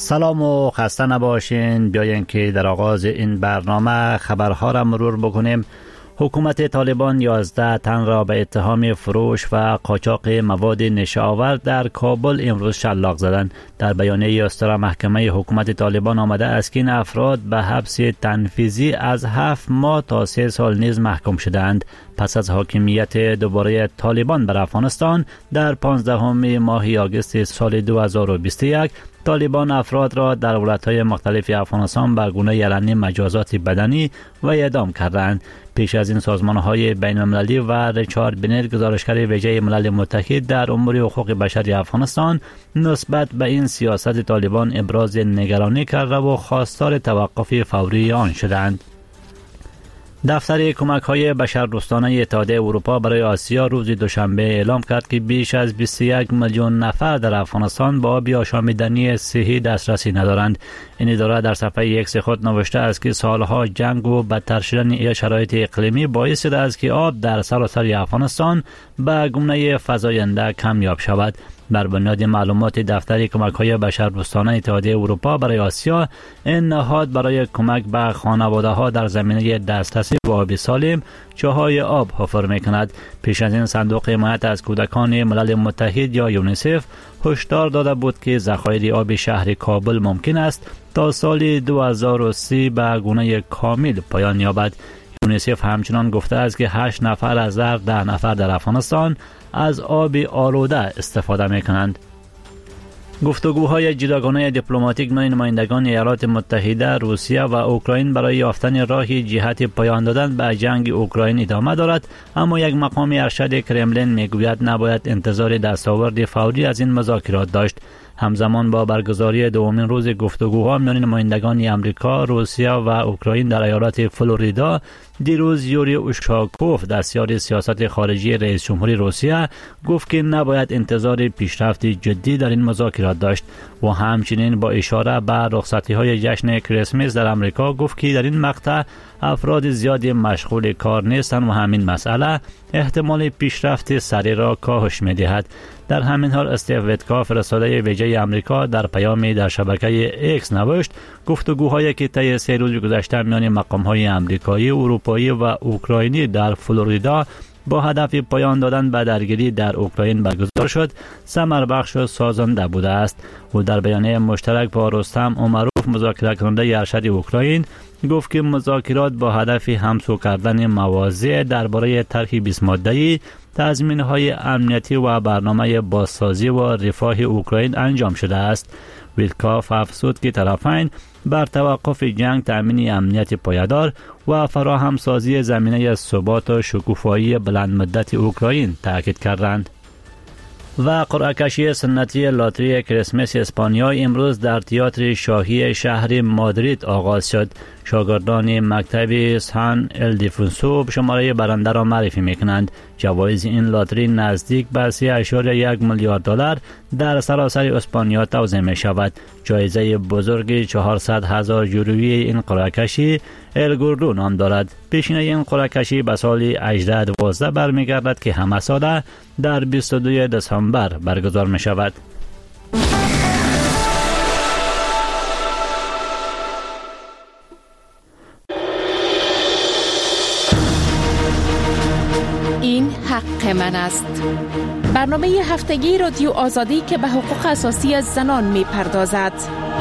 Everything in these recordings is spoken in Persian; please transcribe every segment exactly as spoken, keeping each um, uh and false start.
سلام و خسته نباشین. بیاین که در آغاز این برنامه خبرها را مرور بکنیم. حکومت طالبان یازده تن را به اتهام فروش و قاچاق مواد نشه‌آور در کابل امروز شلاق زدند. در بیانیه اصدار محکمه حکومت طالبان آمده است که این افراد به حبس تنفیذی از هفت ماه تا سه سال نیز محکوم شدند. پس از حاکمیت دوباره طالبان بر افغانستان در پانزدهم ماه آگوست سال دو هزار و بیست و یک، طالبان افراد را در ولایت‌های مختلف افغانستان به گونه یلنی مجازات بدنی و اعدام کردند. پیش از این سازمان‌های بین‌المللی و ریچارد بنت، گزارشگر ویژه ملل متحد در امور حقوق بشری افغانستان، نسبت به این سیاست طالبان ابراز نگرانی کرده و خواستار توقف فوری آن شدند. دفتر کمک‌های بشردوستانه اتحادیه اروپا برای آسیا روز دوشنبه اعلام کرد که بیش از بیست و یک میلیون نفر در افغانستان با آب آشامیدنی صحی دسترسی ندارند. این اداره در صفحه ایکس خود نوشته است که سالها جنگ و بدتر شدن شرایط اقلیمی باعث شده است که آب در سراسر افغانستان به گونه فزاینده کمیاب شود. بر بنیاد معلومات دفتر کمک‌های بشردوستانه اتحادیه اروپا برای آسیا، این نهاد برای کمک به خانواده‌ها در زمینه دسترسی به آب سالم چاهای آب حفر می‌کند. پیش از این صندوق حمایت از کودکان ملل متحد یا یونیسف هشدار داده بود که ذخایر آب شهر کابل ممکن است تا سال دو هزار و سی به گونه کامل پایان یابد. یونیسف همچنان گفته است که هشت نفر از هر ده نفر در افغانستان از آب آلوده استفاده می کنند. گفتگوهای جداگانه دیپلماتیک میان نمایندگان ایالات متحده، روسیه و اوکراین برای یافتن راهی جهت پایان دادن به جنگ اوکراین ادامه دارد، اما یک مقام ارشد کرملین میگوید نباید انتظار دستاورد فوری از این مذاکرات داشت. همزمان با برگزاری دومین روز گفتگوها میان نمایندگان امریکا، روسیه و اوکراین در ایالت فلوریدا، دیروز یوری اوشاکوف، دستیار سیاست خارجی رئیس جمهوری روسیه، گفت که نباید انتظار پیشرفت جدی در این مذاکرات داشت و همچنین با اشاره به رخصتی‌های جشن کریسمس در امریکا گفت که در این مقطع افراد زیادی مشغول کار نیستند و همین مسئله احتمال پیشرفت سریع را کاهش می‌دهد. در همین حال استیو ویتکا، فرستاده ویژه آمریکا، در پیامی در شبکه ایکس نوشت گفتگوهایی که طی سه روز گذشته میان مقام‌های آمریکایی، اروپایی و اوکراینی در فلوریدا با هدف پایان دادن به درگیری در اوکراین برگزار شد، ثمر بخش و سازنده بوده است. او در بیانیه مشترک با رستم امروف، مذاکره کننده ارشد اوکراین، گفت که مذاکرات با هدف همسو کردن مواضع درباره طرح بیست ماده‌ای، تضمین‌های امنیتی و برنامه بازسازی و رفاه اوکراین انجام شده است. ویتکاف افزود که طرفین بر توقف جنگ، تامین امنیت پایدار و فراهمسازی زمینه ثبات و شکوفایی بلند مدت اوکراین تاکید کردند. و قرعه‌کشی سنتی لاتری کریسمس اسپانیا امروز در تئاتر شاهی شهر مادرید آغاز شد. شاگردان مکتب سان الدیفونسو شماره برنده را معرفی میکنند. جوایز این لاتری نزدیک به سه اشاریه یک میلیارد دلار در سراسر اسپانیا توزیع می شود. جایزه بزرگ چهارصد هزار یورویی این قرعه‌کشی الگوردو نام دارد. پیشینه این قرعه‌کشی به سال هجده دوازده برمیگردد که همه ساله در بیست و دو دسامبر برگزار می شود. این حق من است. برنامه هفتگی رادیو آزادی که به حقوق اساسی از زنان می پردازد.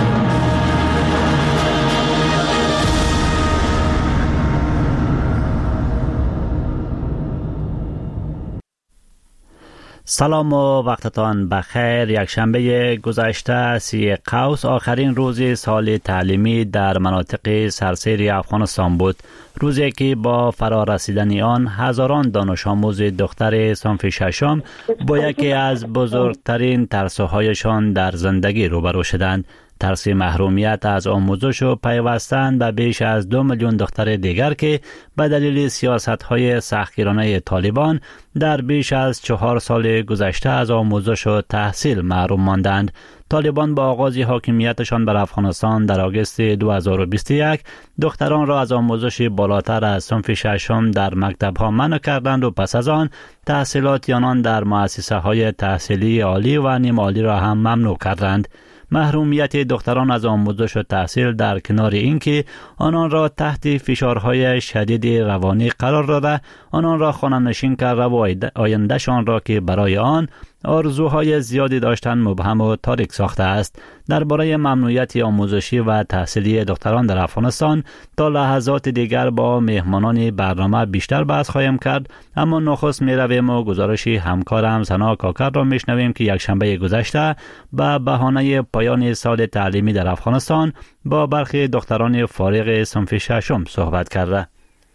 سلام و وقتتان بخیر. یک شنبه گذشته سی قوس آخرین روز سال تعلیمی در مناطق سرسری افغانستان بود. روزی که با فرارسیدن آن هزاران دانش آموز دختر صنف ششم با یکی از بزرگترین ترس‌هایشان در زندگی روبرو شدند. ترس محرومیت از آموزش و پیوستن به بیش از دو میلیون دختر دیگر که به دلیل سیاست‌های سختگیرانه طالبان در بیش از چهار سال گذشته از آموزش و تحصیل محروم ماندند. طالبان با آغاز حاکمیتشان بر افغانستان در آگوست دو هزار و بیست و یک دختران را از آموزش بالاتر از صنف ششم در مکتب‌ها منع کردند و پس از آن تحصیلات آنان در مؤسسه‌های تحصیلی عالی و نیم عالی را هم ممنوع کردند. محرومیت دختران از آموزش و تحصیل در کنار اینکه آنان را تحت فشارهای شدید روانی قرار داده، آنان را خانه‌نشین کرده و آیندهشان را که برای آن آرزوهای زیادی داشتن مبهم و تاریک ساخته است. درباره ممنوعیت آموزشی و تحصیلی دختران در افغانستان تا لحظات دیگر با مهمانان برنامه بیشتر بحث خواهیم کرد، اما نخست می رویم و گزارشی همکارم سنا کاکر را می شنویم که یک شنبه گذشته به بهانه پایان سال تعلیمی در افغانستان با برخی دختران فارغ صنف ششم صحبت کرده.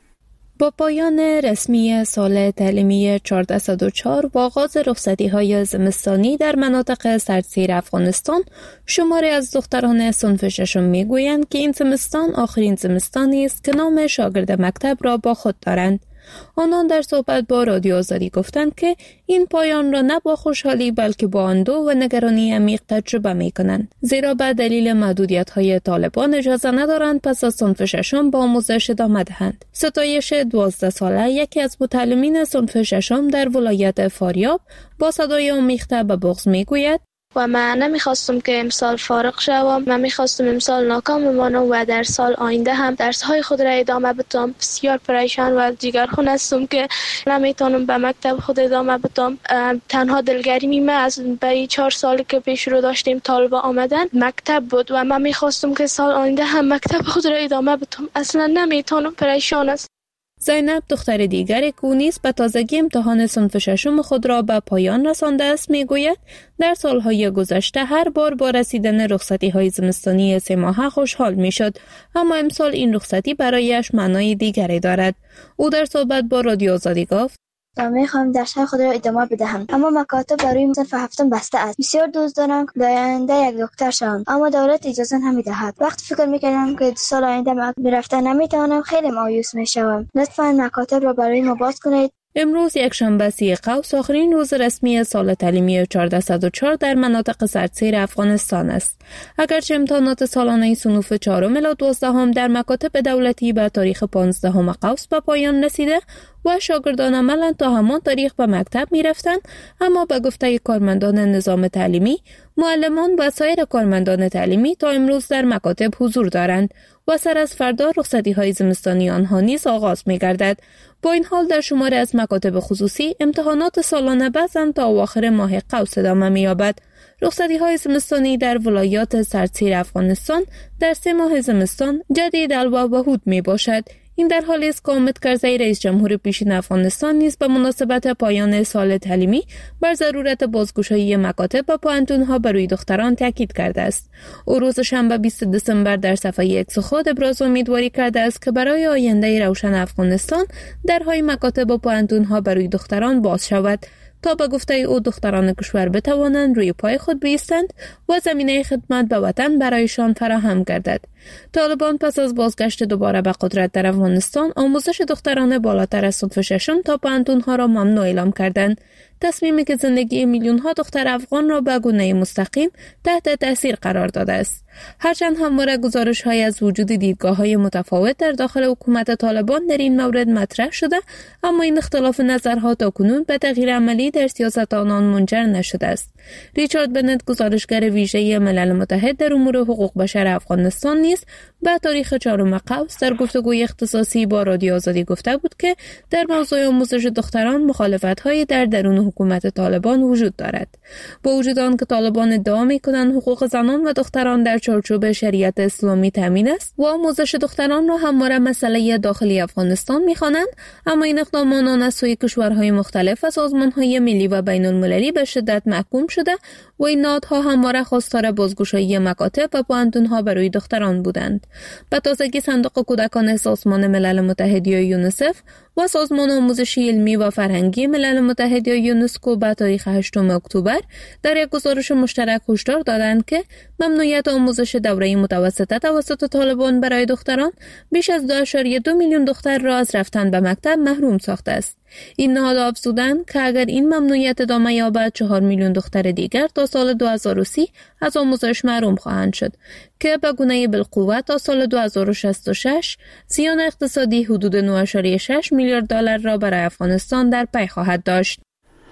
با پایان رسمی سال تعلیمی چهارده صد و چهار و آغاز رخصتی‌های زمستانی در مناطق سردسیر افغانستان، شماری از دختران صنف ششم می‌گویند که این زمستان آخرین زمستانی است که نام شاگرد مکتب را با خود دارند. آنان در صحبت با رادیو آزادی گفتند که این پایان را نه با خوشحالی بلکه با اندوه و نگرانی عمیق تجربه می کنند، زیرا به دلیل محدودیت‌های طالبان اجازه ندارند پس از صنف ششم با آموزش ادامه دهند. ستایش دوازده ساله، یکی از متعلمین صنف ششم در ولایت فاریاب، با صدای آمیخته به بغض می گوید: و من نمیخواستم که امسال فارغ شوم. من میخواستم امسال ناکام بمانم و در سال آینده هم درس‌های خود را ادامه بدم. بسیار پریشان و جگرخون هستم که نمیتونم به مکتب خود ادامه بدم. تنها دلگرمی من از برای چهار سالی که پیش رو داشتیم طالب آمدن مکتب بود و من میخواستم که سال آینده هم مکتب خود را ادامه بدم. اصلا نمیتونم، پریشان است. زینب، دختر دیگر که نیز به تازگی امتحان صنف ششم خود را به پایان رسانده است، میگوید در سالهای گذشته هر بار با رسیدن رخصتی‌های زمستانی سه ماهه خوشحال میشد، اما امسال این رخصتی برایش معنای دیگری دارد. او در صحبت با رادیو آزادی گفت: من میخوام درس‌های خود را ادامه بدهم، اما مکاتب برای صنف هفتم بسته است. بسیار دوست دارم که در آینده یک دکتر شوم، اما دولت اجازه نمیدهد. وقتی فکر میکردم که سال آینده برفتن نمیتوانم، خیلی مایوس میشوم. لطفاً مکاتب را برای ما باز کنید. امروز یک شنبه سی قوس، آخرین روز رسمی سال تعلیمی چهارده صد و چهار در مناطق سردسیر افغانستان است. اگرچه امتحانات سالانه صنوف چهارم الی دوازدهم در مکاتب دولتی به تاریخ پانزدهم قوس به پایان رسیده و شاگردان عملاً تا همان تاریخ به مکتب می رفتند، اما به گفته کارمندان نظام تعلیمی، معلمان و سایر کارمندان تعلیمی تا امروز در مکاتب حضور دارند و سر از فردا رخصتی‌های زمستانی آنها نیز آغاز می گردد. با این حال در شماری از مکاتب خصوصی امتحانات سالانه بعضاً تا اواخر ماه قوس ادامه می یابد. رخصتی‌های زمستانی در ولایات سردسیر افغانستان در سه ماه زمستان جدید الوا و هود می باشد. این در حالی است که حامد کرزی رئیس جمهور پیشین افغانستان نیز به مناسبت پایان سال تعلیمی بر ضرورت بازگشایی مکاتب و پوهنتون‌ها برای دختران تاکید کرده است. او روز شنبه بیست دسامبر در صفحه ایکس خود ابراز امیدواری کرده است که برای آینده روشن افغانستان درهای مکاتب و پوهنتون‌ها برای دختران باز شود تا به گفته او دختران کشور بتوانند روی پای خود بایستند و زمینه خدمت به وطن برایشان فراهم گردد. طالبان پس از بازگشت دوباره به قدرت در افغانستان آموزش دختران بالاتر از صنف ششم تا پوهنتون‌ها را ممنوع اعلام کردند. تصمیمی که زندگی میلیون‌ها دختر افغان را به گونه مستقیم تحت تاثیر قرار داده است. هرچند همواره گزارش‌های از وجود دیدگاه‌های متفاوت در داخل حکومت طالبان در این مورد مطرح شده، اما این اختلاف نظرها تاکنون به تغییر عملی در سیاست آنان منجر نشده است. ریچارد بنت، گزارشگر ویژه ملل متحد در امور حقوق بشر افغانستان نیز به تاریخ چهارم قوس در گفتگوی اختصاصی با رادیو آزادی گفته بود که در موضوع آموزش دختران مخالفت‌های در درون حکومت طالبان وجود دارد. با وجود آن که طالبان ادعا می‌کنند حقوق زنان و دختران در چارچوب شریعت اسلامی تامین است و آموزش دختران را همواره مسئله داخلی افغانستان می‌خوانند، اما این اقدامان از سوی کشورهای مختلف و سازمان‌های ملی و بین‌المللی به شدت محکوم شده و این نهادها همواره خواستار بازگشایی مکاتب و پوهنتون‌ها برای دختران بودند. به تازگی صندوق کودکان سازمان ملل متحد یا یونیسف و سازمان آموزشی علمی و فرهنگی ملل متحد یا یونسکو به تاریخ هشتم اکتبر در یک گزارش مشترک هشدار دادند که ممنوعیت آموزش دوره متوسطه توسط طالبان برای دختران بیش از دو ممیز دو میلیون دختر را از رفتن به مکتب محروم ساخته است. این نهادها افزودند که اگر این ممنوعیت ادامه یابد، چهار میلیون دختر دیگر تا سال دو هزار و سی از آموزش محروم خواهند شد که به گونه بالقوه تا سال دو هزار و شصت و شش زیان اقتصادی حدود نه ممیز شش میلیارد دلار را برای افغانستان در پی خواهد داشت.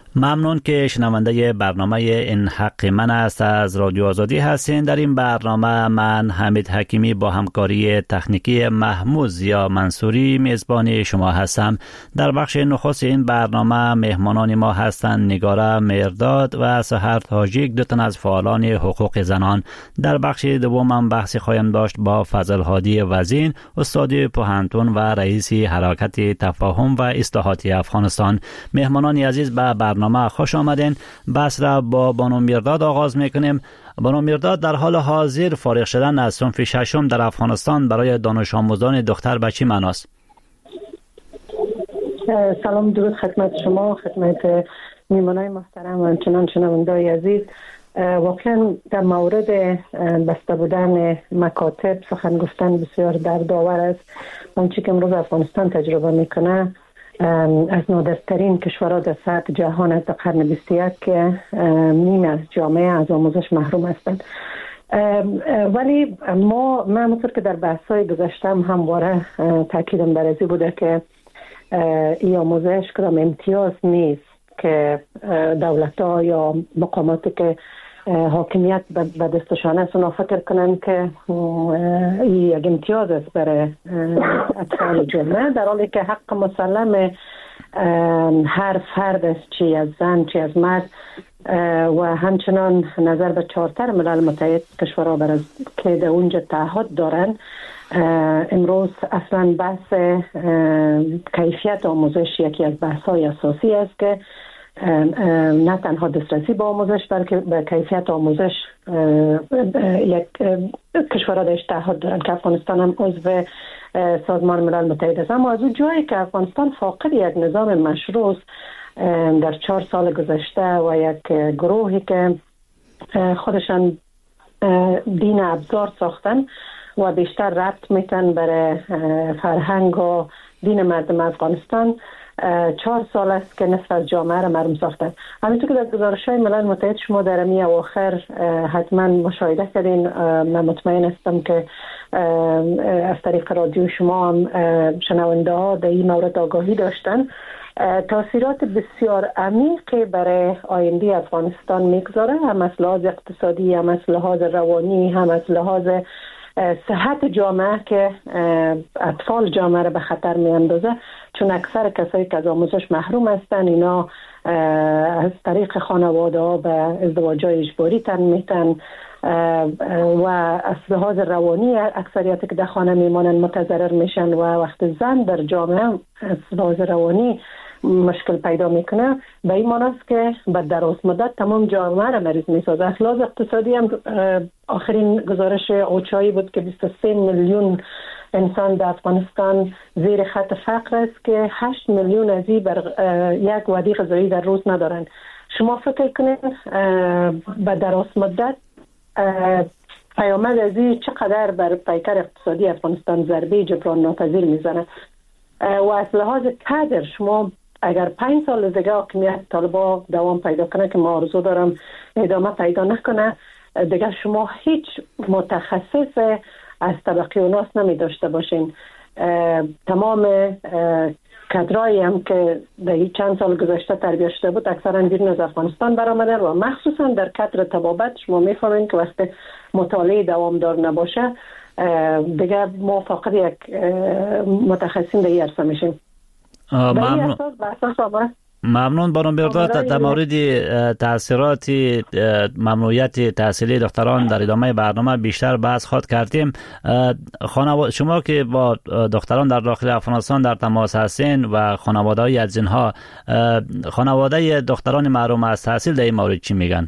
ممنون که شنونده برنامه این حق من است از رادیو آزادی هستین. در این برنامه من حمید حکیمی با همکاری تکنیکی محمود زیا منصوری میزبان شما هستم. در بخش نخست این برنامه مهمانان ما هستند نگاره مرداد و سحر تاجیک، دو تن از فعالان حقوق زنان. در بخش دوم هم بحث خواهیم داشت با فضل هادی وزین، استاد پوهنتون و رئیس حرکت تفاهم و اصلاحات افغانستان. مهمانان عزیز به برنامه خوش آمدین. بحث را با بانو مرداد آغاز میکنیم. بانو مرداد، در حال حاضر فارغ شدن از صنف ششم در افغانستان برای دانش آموزان دختر به چی معناست؟ سلام درود خدمت شما، خدمت میهمانان محترم و همچنان شنوندگان عزیز. واقعا در مورد بسته بودن مکاتب سخن گفتن بسیار دردآور است. آنچه که امروز افغانستان تجربه میکنه از نادرترین کشورها در سطح جهان است در قرن بیست و یک که نیم از جامعه از آموزش محروم هستند. ولی ما من همونطور که در بحث‌های گذشته هم همواره تاکیدم بر ازی بوده که این آموزش کدام امتیاز نیست که دولت‌ها یا مقاماتی که حاکمیت به دستشان است اونا فکر کنن که این یک امتیاز است برای اطفال جامعه، در حالی که حق مسلم هر فرد است، چی از زن چی از مرد، و همچنان نظر به چارتر ملل متحد کشورها بر از که در اونجا تعهد دارن. امروز اصلا بحث کیفیت آموزش یکی از بحث‌های اساسی است که نه تنها دسترسی به آموزش بلکه به کیفیت آموزش یک کشورها درش تعهد دارن که افغانستان هم عضو سازمان ملل متحد است. اما از اون جایی که افغانستان فاقد یک نظام مشروع در چهار سال گذشته و یک گروهی که خودشان دین ابزار ساختن و بیشتر ربط میتن برای فرهنگ و دین مردم افغانستان، چهار سال است که نصف از جامعه را محروم ساختن. همینطور که در گزارش‌های ملل متحد شما در امی اواخر حتما مشاهده کردین، من مطمئن هستم که از طریق رادیو شما هم شنونده ها در این مورد آگاهی داشتن. تاثیرات بسیار عمیقی برای آینده افغانستان میگذاره، هم از لحاظ اقتصادی، هم از لحاظ روانی، هم از لحاظ صحت جامعه که اطفال جامعه را به خطر می اندازه، چون اکثر کسایی که از آموزش محروم هستن اینا از طریق خانواده ها به ازدواج اجباری تن میتن و از لحاظ روانی اکثریت که در خانه میمانن متضرر میشن و وقت زن در جامعه از لحاظ روانی مشکل پیدا میکنه، به این معنی است که به دراز مدت تمام جامعه را مریض میسازه. از لحاظ اقتصادی هم آخرین گزارش اوچایی بود که بیست و سه میلیون انسان در افغانستان زیر خط فقر است که هشت میلیون از این بر یک وعده غذایی در روز ندارن. شما فکر کنید به دراز مدت پیامد از این چقدر بر پیکر اقتصادی افغانستان ضربه جبران ناپذیر میزنه. و از لحاظ کادر شما اگر پنج سال دیگه حاکمیت طالبا دوام پیدا کنه که ما آرزو دارم ادامه پیدا نکنه، دیگه شما هیچ متخصص از طبقه اوناس نمی داشته باشین. تمام کادرایی هم که در چند سال گذشته تربیت شده بود اکثرا بیرون از افغانستان برآمدن و مخصوصا در کادر طبابت شما میفهمین که وقتی مطالعه دوامدار نباشه دیگه ما فقط یک متخصصین در این عرصه میشیم. ممنون. ممنون بانو مرداد. در مورد تاثیرات ممنوعیت تحصیلی دختران در ادامه برنامه بیشتر بحث خواهد کردیم. خانواده شما که با دختران در داخل افغانستان در تماس هستین و خانواده‌های از اینها، خانواده دختران محروم از تحصیل در این مورد چی میگن؟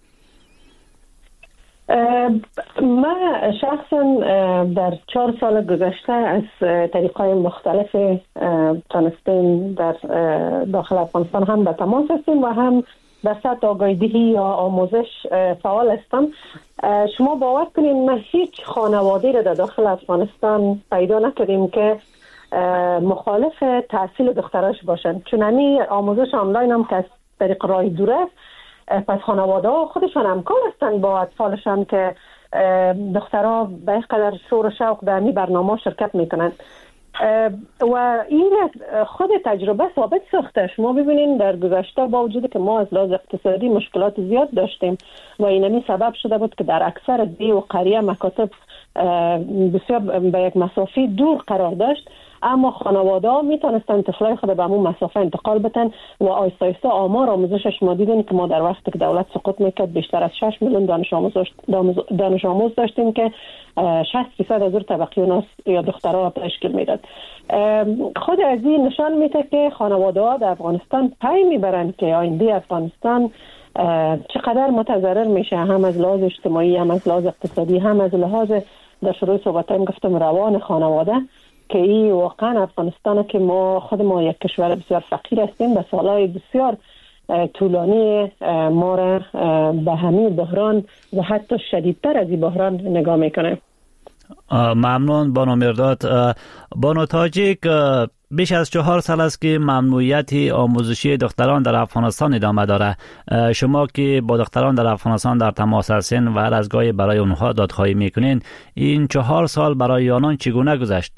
من شخصا در چهار سال گذشته از طریق‌های مختلف تانستیم در داخل افغانستان هم به تماس هستیم و هم در سطح آگاهی‌دهی یا آموزش فعال هستم. شما باور کنید ما هیچ خانواده‌ای را در داخل افغانستان پیدا نکردیم که مخالف تحصیل دختراش باشند، چون همین آموزش آنلاین هم که از طریق راه دور است، پس خانواده ها خودشان همکار هستند با اطفالشان که دخترها به قدر شور و شوق در این برنامه شرکت میکنند. و این خود تجربه ثابت ساخته. شما ببینید در گذشته با وجود که ما از لحاظ اقتصادی مشکلات زیاد داشتیم و اینمی سبب شده بود که در اکثر دی و قریه مکاتب بسیار به یک مسافه دور قرار داشت، اما خانواده ها میتونستن طفلای خود به همون مسافه انتقال بدن و آیسته آیسته آمار آموزشش ما دیدیم که ما در وقتی که دولت سقوط میکرد بیشتر از شش میلیون دانش آموز دانش آموز داشتیم که شصت درصد از طبقه یا دخترها تشکیل میداد. خود از این نشان میده که خانواده ها در افغانستان پی میبرن که آینده افغانستان چقدر متضرر میشه، هم از لحاظ اجتماعی، هم از لحاظ اقتصادی، هم از لحاظ در شروع صحبتایم گفتم روان خانواده، که این واقعا افغانستان که ما خود ما یک کشور بسیار فقیر هستیم به سالهای بسیار طولانی ما را به همین بحران و حتی شدیدتر از این بحران نگاه میکنه. ممنون بانو مرداد. بانو تاجیک، بیش از چهار سال است که ممنوعیت آموزشی دختران در افغانستان ادامه داره. شما که با دختران در افغانستان در تماس هستین و هر از گاهی برای اونها دادخواهی میکنین، این چهار سال برای آنان چگونه گذشت؟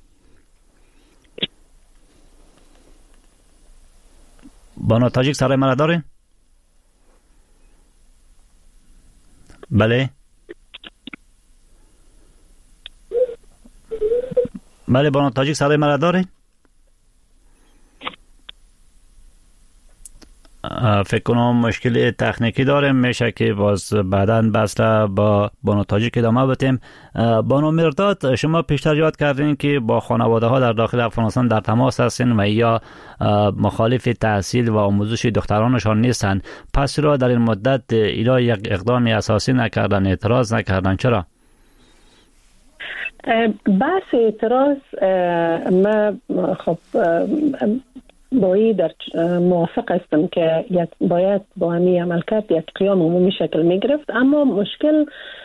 بانو تاجیک صدای من را دارین؟ بله بله بانو تاجیک صدای من را دارین؟ فکر کنم مشکل تکنیکی داریم، میشه که باز بعداً بسته با بانو تاجیک ادامه بدیم. بانو مرداد، شما پیشتر یاد کردین که با خانواده ها در داخل افغانستان در تماس هستین و یا مخالف تحصیل و آموزش دخترانشان نیستن، پس را در این مدت اینا یک اقدام اساسی نکردن، اعتراض نکردن؟ چرا؟ بحث اعتراض ما خب بایی در موافق هستم که یک باید با همی عمل کرد یک قیام عمومی شکل می گرفت، اما مشکل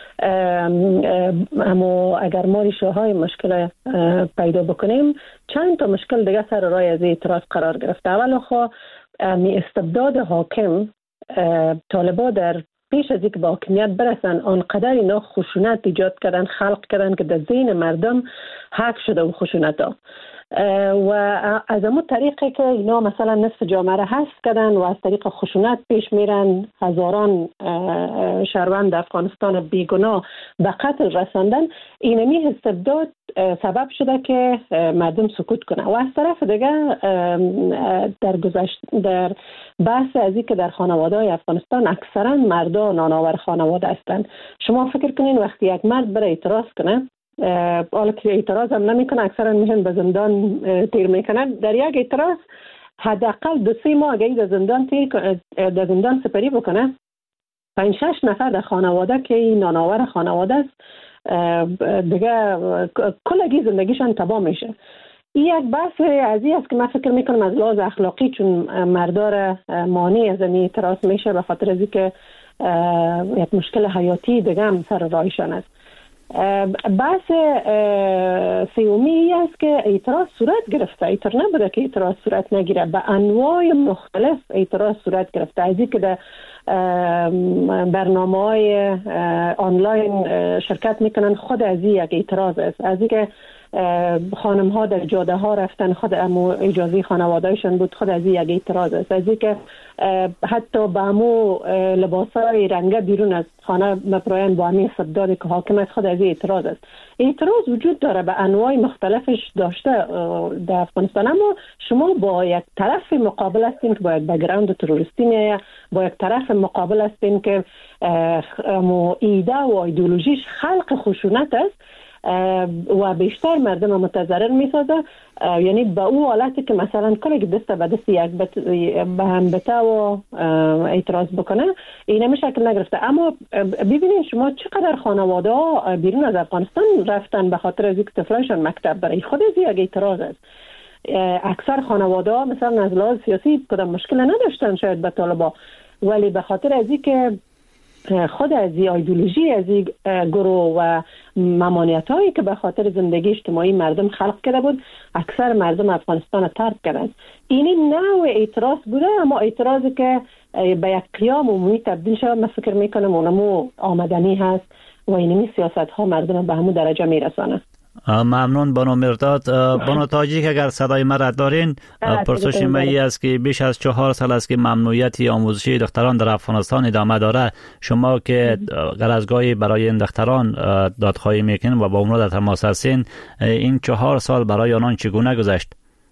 اما اگر ما ریشه های مشکل پیدا بکنیم، چند تا مشکل دیگه سر راه از اعتراض قرار گرفته. اول خو می استبداد حاکم، طالبا در پیش از اینکه با حاکمیت برسن آنقدر اینا خشونت ایجاد کردن، خلق کردن که در ذهن مردم حک شده و خشونت ها و از امون طریقی که اینا مثلا نصف جامعه را حذف کردن و از طریق خشونت پیش میرن، هزاران شهروند افغانستان بیگناه به قتل رساندن، اینمی استبداد سبب شده که مردم سکوت کنه. و از طرف دیگه در گذشت در بحث از این که در خانواده های افغانستان اکثرا مردا نانآور خانواده هستند. شما فکر کنین وقتی یک مرد برای اعتراض کنه، حالا که اعتراض هم نمیکنه، اکثرا میهن به زندان تیر میکنن، در یک اعتراض حداقل دو سه ماه اگه در زندان تیر در زندان سپری بکنه، پنج شش نفر در خانواده که این نانآور خانواده است دیگه کلگی زندگیشان تباه میشه. این یک بحث عزیز است که من فکر میکنم از لحاظ اخلاقی چون مردار مانع از این اعتراض میشه به خاطر از اینکه یک مشکل حیاتی دیگه هم سر راهشان است. بحث سیومی است که اعتراض صورت گرفته، اینطور نبوده که اعتراض صورت نگیره، به انواع مختلف اعتراض صورت گرفته، از اینکه در برنامه‌های آنلاین شرکت میکنن خود از این یک اعتراض است، از اینکه خانم ها در جاده ها رفتن خود امو اجازه خانوادهشون بود خود از این یک اعتراض است، از اینکه حتی به امو لباسای رنگه بیرون از خانه مپراین با همین استبدادی که حاکم است خود از این اعتراض است. اعتراض وجود داره به انواع مختلفش داشته در افغانستان، اما شما با یک طرف مقابل هستین که با یک بک‌گراند تروریستی میایه، با یک طرف مقابل هستین که امو ایده و ایدئولوژیش خلق خشونت است و بیشتر مردم متضرر میسازه، یعنی به او حالتی که مثلا کلی که دست به دست یک به هم بته و اعتراض بکنه این همی شکل نگرفته. اما ببینید شما چقدر خانواده ها بیرون از افغانستان رفتن به خاطر از اینکه طفلانشان مکتب برای خود از یک اعتراض است. اکثر خانواده ها مثلا از لحاظ سیاسی کدام مشکل نداشتن شاید به طالبا، ولی به خاطر از اینکه خود از این ایدئولوژی از این گروه و ممانعت هایی که به خاطر زندگی اجتماعی مردم خلق کرده بود، اکثر مردم افغانستان ترک کردن. این نوع اعتراض بوده، اما اعتراضی که به یک قیام عمومی تبدیل شد من فکر میکنم اونمو آمدنی هست و اینمی سیاست ها مردم به همون درجه میرسانه. ممنون بانو مرداد. بانو تاجیک اگر صدای مرا دارین، پرسش من است که بیش از چهار سال است که ممنوعیت آموزشی دختران در افغانستان ادامه داره. شما که غرضگاهی برای این دختران دادخواهی میکنین و با اونها در تماس هستین، این چهار سال برای آنان چگونه گذشت؟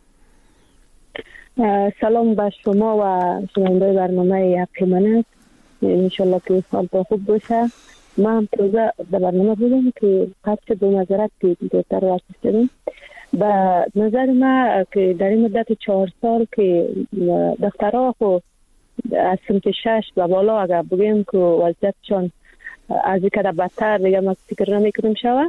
سلام به شما و شنونده برنامه حق من است. انشالله که سال تا خوب باشه. ما هم تازه در برنامه بودم که قصد دو نظرت که دوتر واسه شدیم. به نظر ما که در این مدت چهار سال که دخترها خو از سمت شش و بالا اگر بگیم که وضعیتشان از یک بدتر دیگه ما فکر نمیکنیم شوه.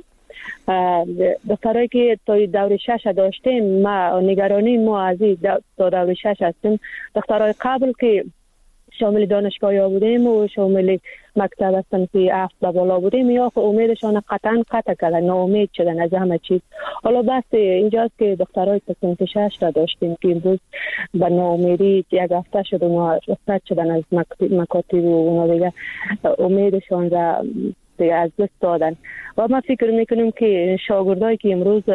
دخترایی که تا دور شش داشتیم، ما نگرانی ما از این تا دور شش هستیم. دخترای قبل که شامل دانشگاهی ها بودیم و شامل مکتب هستن که هفت و بالا بودیم، یا خب امیدشان قطعا قطع کردن، ناامید شدن از همه چیز. حالا بس اینجاست که دخترای سمت شش را داشتیم که امروز به ناامیدی یک هفته شد و رخصت شدن از مکاتب و اونا دیگه امیدشان را دیگه از دست دادن. و ما فکر میکنیم که شاگردایی که امروز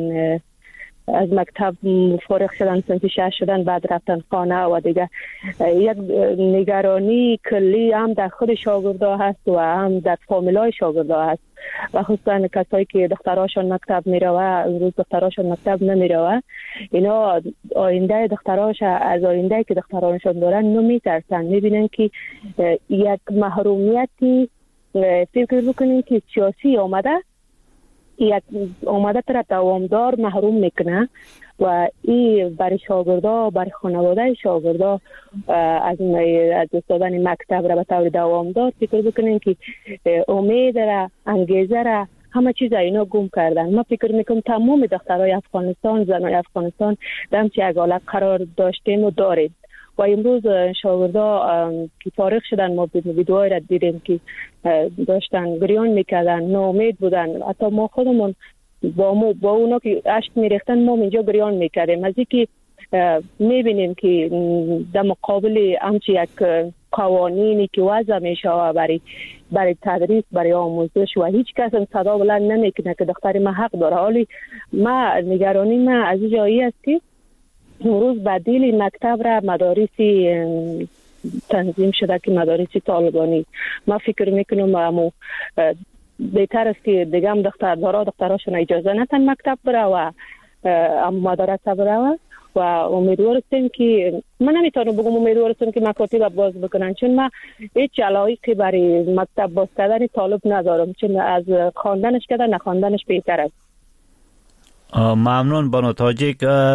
از مکتب فارغ شدن، سمت شش شدن، بعد رفتن خانه و دیگه یک نگرانی کلی هم در خود شاگردا هست و هم در فامیلای شاگردا هست و خصوصا کسایی که دختراشون مکتب میروه، امروز دختراشون مکتب نمیروه، اینا آینده دختراش از آینده که دخترانشون دارن نمیترسن، میبینن که یک محرومیتی فکر بکنین که سیاسی آمده، یک آمده تر دوامدار محروم میکنه و این برای شاگردا، برای خانواده شاگردا از از دادن مکتب را به طور دوامدار فکر بکنین که امید را، انگیزه را، همه چیز اینا گم کردن. ما فکر میکنم تمام دخترای افغانستان، زنای افغانستان در همچین یک حالت قرار داشتیم و داریم و امروز شاگردا که فارغ شدن ما ویدیوهای را دیدیم که داشتن گریان میکردن، ناامید بودن. حتی ما خودمون با ما با اونا که اشک میریختن ما اینجا گریان میکردیم از اینکه میبینیم که در مقابل همچی یک قوانینی که وضع میشه برای برای تدریس، برای آموزش و هیچ کس هم صدا بلند نمیکنه که دختر ما حق داره. حالی ما نگرانی ما از این جایی است که امروز بدیل مکتب را مدارسی تنظیم شده که مدارسی طالبانی. ما فکر میکنم امو بهتر است که دیگه هم دختر دارا دختراشون اجازه نتن مکتب بره و امو مدرسه بره و امیدوار هستیم که من نمیتونم بگم امیدوار هستیم که مکاتب باز بکنن، چون ما هیچ علاقه برای مکتب باز کردن طالب ندارم، چون از خواندنش کردن نخواندنش بهتر است. ممنون بانو تاجیک.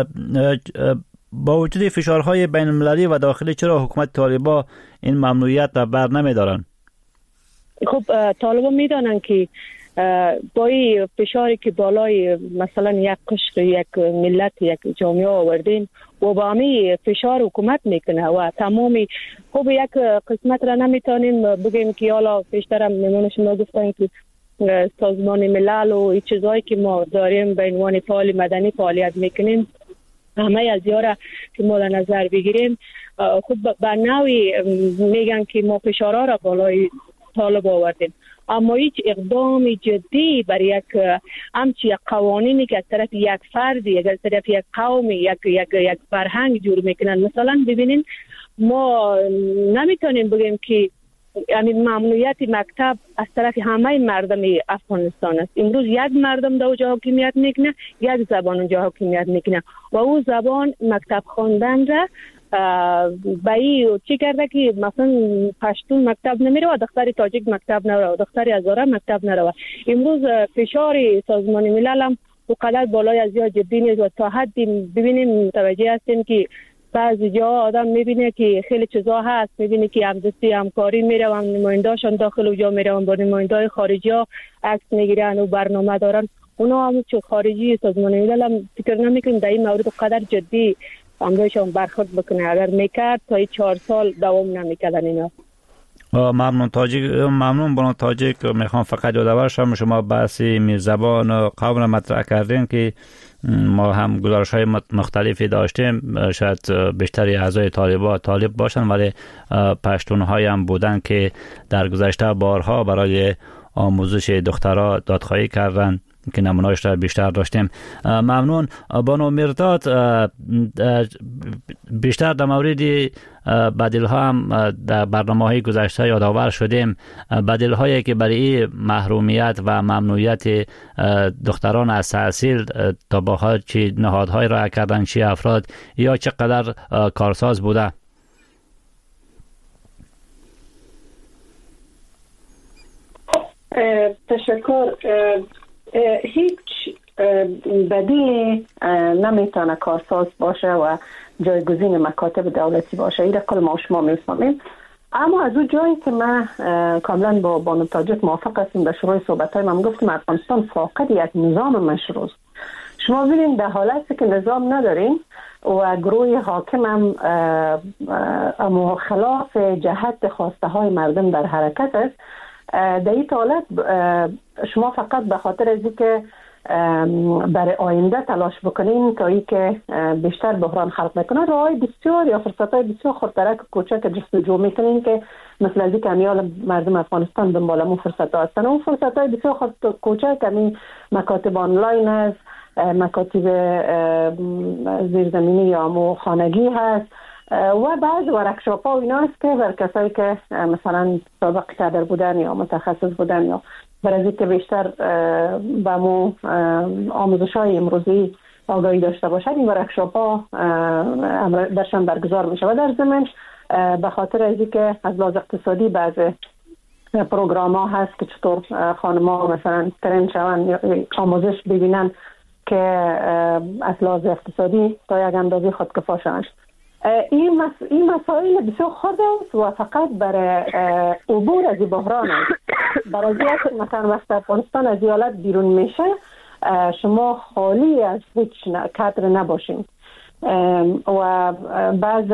با وجود فشارهای بین المللی و داخلی چرا حکومت طالبان این ممنوعیت را بر نمیدارن؟ خب طالبان میدانن که با این فشاری که بالای مثلا یک قشر، یک ملت، یک جامعه آوردین و با همین فشار حکومت میکنه و تمامی خب یک قسمت را نمیتونیم بگیم که حالا پیشترم میمونه شما گفتن که سازمان ملل و این چیزایی که ما داریم به عنوان فعال مدنی فعالیت میکنیم، همه از یارا که ما در نظر بگیریم خب به نوعی میگن که ما فشارها را بالای طالب آوردیم، اما هیچ اقدام جدی برای یک همچی یک قوانینی که از طرف یک فردی، از طرف یک قومی، یک یک یک فرهنگ جور میکنن. مثلا ببینین ما نمیتونیم بگیم که یعنی ممنوعیت مکتب از طرف همه مردم افغانستان است. امروز یک مردم در اونجا حاکمیت میکنه، یک زبان اونجا حاکمیت میکنه و اون زبان مکتب خواندن را به این چی کرده که مثلا پشتون مکتب نمیره و دختر تاجیک مکتب نره و دختر هزاره مکتب نره. امروز فشار سازمان ملل هم اونقدر بالای از یا جدی نیست و تا حدی ببینیم متوجه هستیم که بعضی جا آدم میبینه که خیلی چیزا هست، میبینه که همدستی همکاری میره و نماینده‌شان داخل اونجا میره و با نماینده‌های خارجی ها عکس میگیرن و برنامه دارن. اونا هم چه خارجی سازمان ملل هم فکر نمیکنن در این مورد قدر جدی امروشان برخورد بکنه. اگر میکرد تا این چهار سال دوام نمیکردن اینا. ممنون تاجیک. ممنون بانو تاجیک. میخوام فقط یادآور شم شما بحث میرزبان و قوم را مطرح کردین که ما هم گزارش‌های مختلفی داشتیم، شاید بیشتری اعضای طالبان طالب باشن ولی پشتون‌های هم بودن که در گذشته بارها برای آموزش دخترها دادخواهی کردن که نمونه‌اش را بیشتر داشتیم. ممنون. بانو مرداد، بیشتر در مورد بدیل‌ها هم در برنامه‌های گذشته یادآور شدیم، بدیل‌هایی که برای محرومیت و ممنوعیت دختران از تحصیل تا به حال چه نهادهای را کردن، چه افراد یا چقدر کارساز بوده. تشکر. هیچ بدیل نمیتونه کارساز باشه و جایگزین مکاتب دولتی باشه، این کل ما شما میفهمیم. اما از اون جایی که من کاملا با بانو تاجک موافق هستیم، به شروع صحبت های من گفتم افغانستان فاقد یک نظام مشروع است. شما ببینید در حالتی که نظام نداریم و گروه حاکم هم خلاف جهت خواسته های مردم در حرکت است، در این حالت شما فقط به خاطر از اینکه برای آینده تلاش بکنین تا ای که بیشتر بحران خلق میکنه، راهای بسیار یا فرصت های بسیار خردرک کوچک جستجو میکنین که مثل از اینکه امیال مردم افغانستان دنبال اون فرصت ها هستن. اون فرصت های بسیار خرد کوچک همین مکاتب آنلاین هست، مکاتب زیرزمینی یا مو خانگی هست و بعض ورکشاپ ها و اینا است که بر کسایی که مثلا سابق کادر بودن یا متخصص بودن یا برای که بیشتر با مو آموزش های امروزی آگاهی داشته باشد، این ورکشاپ ها درشان برگزار می شود. در ضمن به خاطر از اینکه از لحاظ اقتصادی بعض پروگرام ها هست که چطور خانم ها مثلا ترین شوند آموزش ببینن که از لحاظ اقتصادی تا یک اندازه خودکفا شوند. این مس... این مسائل بسیار خرد است و فقط برای عبور از بحران است. برای اینکه مثلا وقت افغانستان از حالت بیرون میشه، شما خالی از هیچ کادر نباشین و بعض